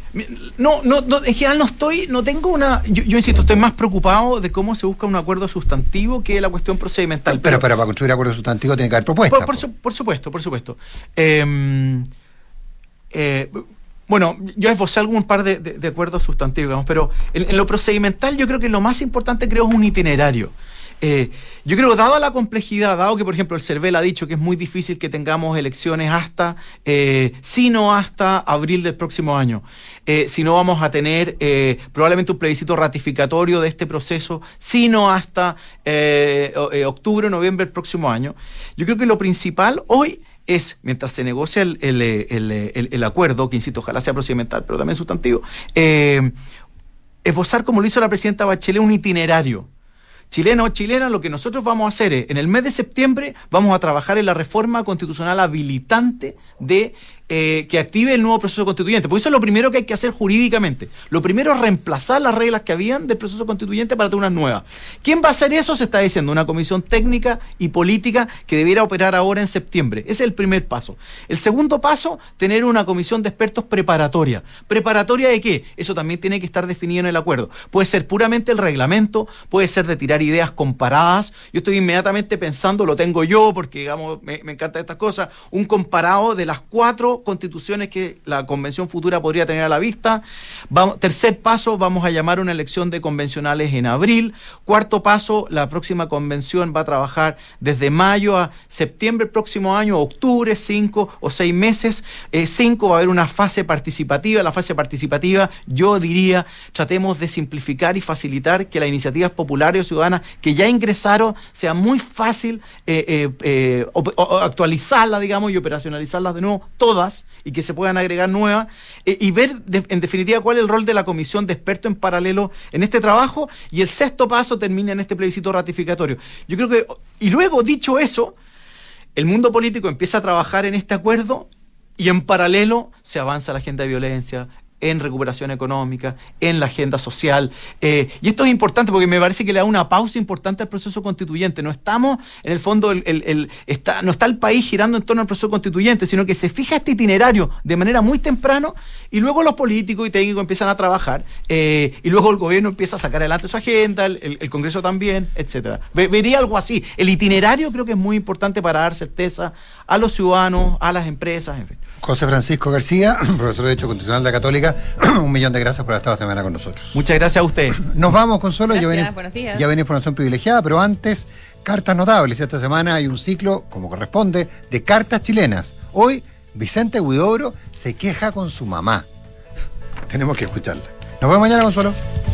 no, no, no, en general no estoy, no tengo una, yo, yo insisto, estoy más preocupado de cómo se busca un acuerdo sustantivo que la cuestión procedimental. Pero, pero, pero para construir acuerdo sustantivo tiene que haber propuestas. Por, por, su, por supuesto, por supuesto. Eh, eh, bueno, yo esbocé algún par de, de, de acuerdos sustantivos, digamos, pero en, en lo procedimental yo creo que lo más importante creo es un itinerario. Eh, yo creo, dada la complejidad, dado que, por ejemplo, el CERVEL ha dicho que es muy difícil que tengamos elecciones hasta, eh, si no hasta abril del próximo año, eh, si no vamos a tener eh, probablemente un plebiscito ratificatorio de este proceso, si no hasta eh, eh, octubre o noviembre del próximo año, yo creo que lo principal hoy es, mientras se negocia el, el, el, el, el acuerdo, que insisto, ojalá sea procedimental, pero también sustantivo, eh, esbozar, como lo hizo la presidenta Bachelet, un itinerario. Chileno o chilena, lo que nosotros vamos a hacer es, en el mes de septiembre, vamos a trabajar en la reforma constitucional habilitante de eh, que active el nuevo proceso constituyente, porque eso es lo primero que hay que hacer jurídicamente. Lo primero es reemplazar las reglas que habían del proceso constituyente para tener unas nuevas. ¿Quién va a hacer eso? Se está diciendo una comisión técnica y política que debiera operar ahora en septiembre. Ese es el primer paso. El segundo paso, tener una comisión de expertos preparatoria. ¿Preparatoria de qué? Eso también tiene que estar definido en el acuerdo. Puede ser puramente el reglamento, puede ser de tirar ideas comparadas. Yo estoy inmediatamente pensando, lo tengo yo porque digamos me, me encantan estas cosas, un comparado de las cuatro constituciones que la convención futura podría tener a la vista. Vamos, tercer paso, vamos a llamar una elección de convencionales en abril. Cuarto paso, la próxima convención va a trabajar desde mayo a septiembre el próximo año, octubre, cinco o seis meses. Eh, cinco va a haber una fase participativa. La fase participativa, yo diría, tratemos de simplificar y facilitar que las iniciativas populares o ciudadanas que ya ingresaron sea muy fácil eh, eh, eh, o, o, actualizarlas, digamos, y operacionalizarlas de nuevo, todas, y que se puedan agregar nuevas, eh, y ver de, en definitiva cuál es el rol de la comisión de expertos en paralelo en este trabajo, y el sexto paso termina en este plebiscito ratificatorio. Yo creo que, y luego, dicho eso, el mundo político empieza a trabajar en este acuerdo, y en paralelo se avanza la agenda de violencia, en recuperación económica, en la agenda social. Eh, y esto es importante porque me parece que le da una pausa importante al proceso constituyente. No estamos, en el fondo, el, el, el, está, no está el país girando en torno al proceso constituyente, sino que se fija este itinerario de manera muy temprano y luego los políticos y técnicos empiezan a trabajar eh, y luego el gobierno empieza a sacar adelante su agenda, el, el, el Congreso también, etcétera. Ve, vería algo así. El itinerario creo que es muy importante para dar certeza a los ciudadanos, a las empresas, en fin. José Francisco García, profesor de Derecho Constitucional de la Católica, un millón de gracias por haber estado esta mañana con nosotros. Muchas gracias a usted. Nos vamos, Consuelo. Gracias, ya viene, buenos días. Ya viene información privilegiada, pero antes, cartas notables. Esta semana hay un ciclo, como corresponde, de cartas chilenas. Hoy, Vicente Huidobro se queja con su mamá. Tenemos que escucharla. Nos vemos mañana, Consuelo.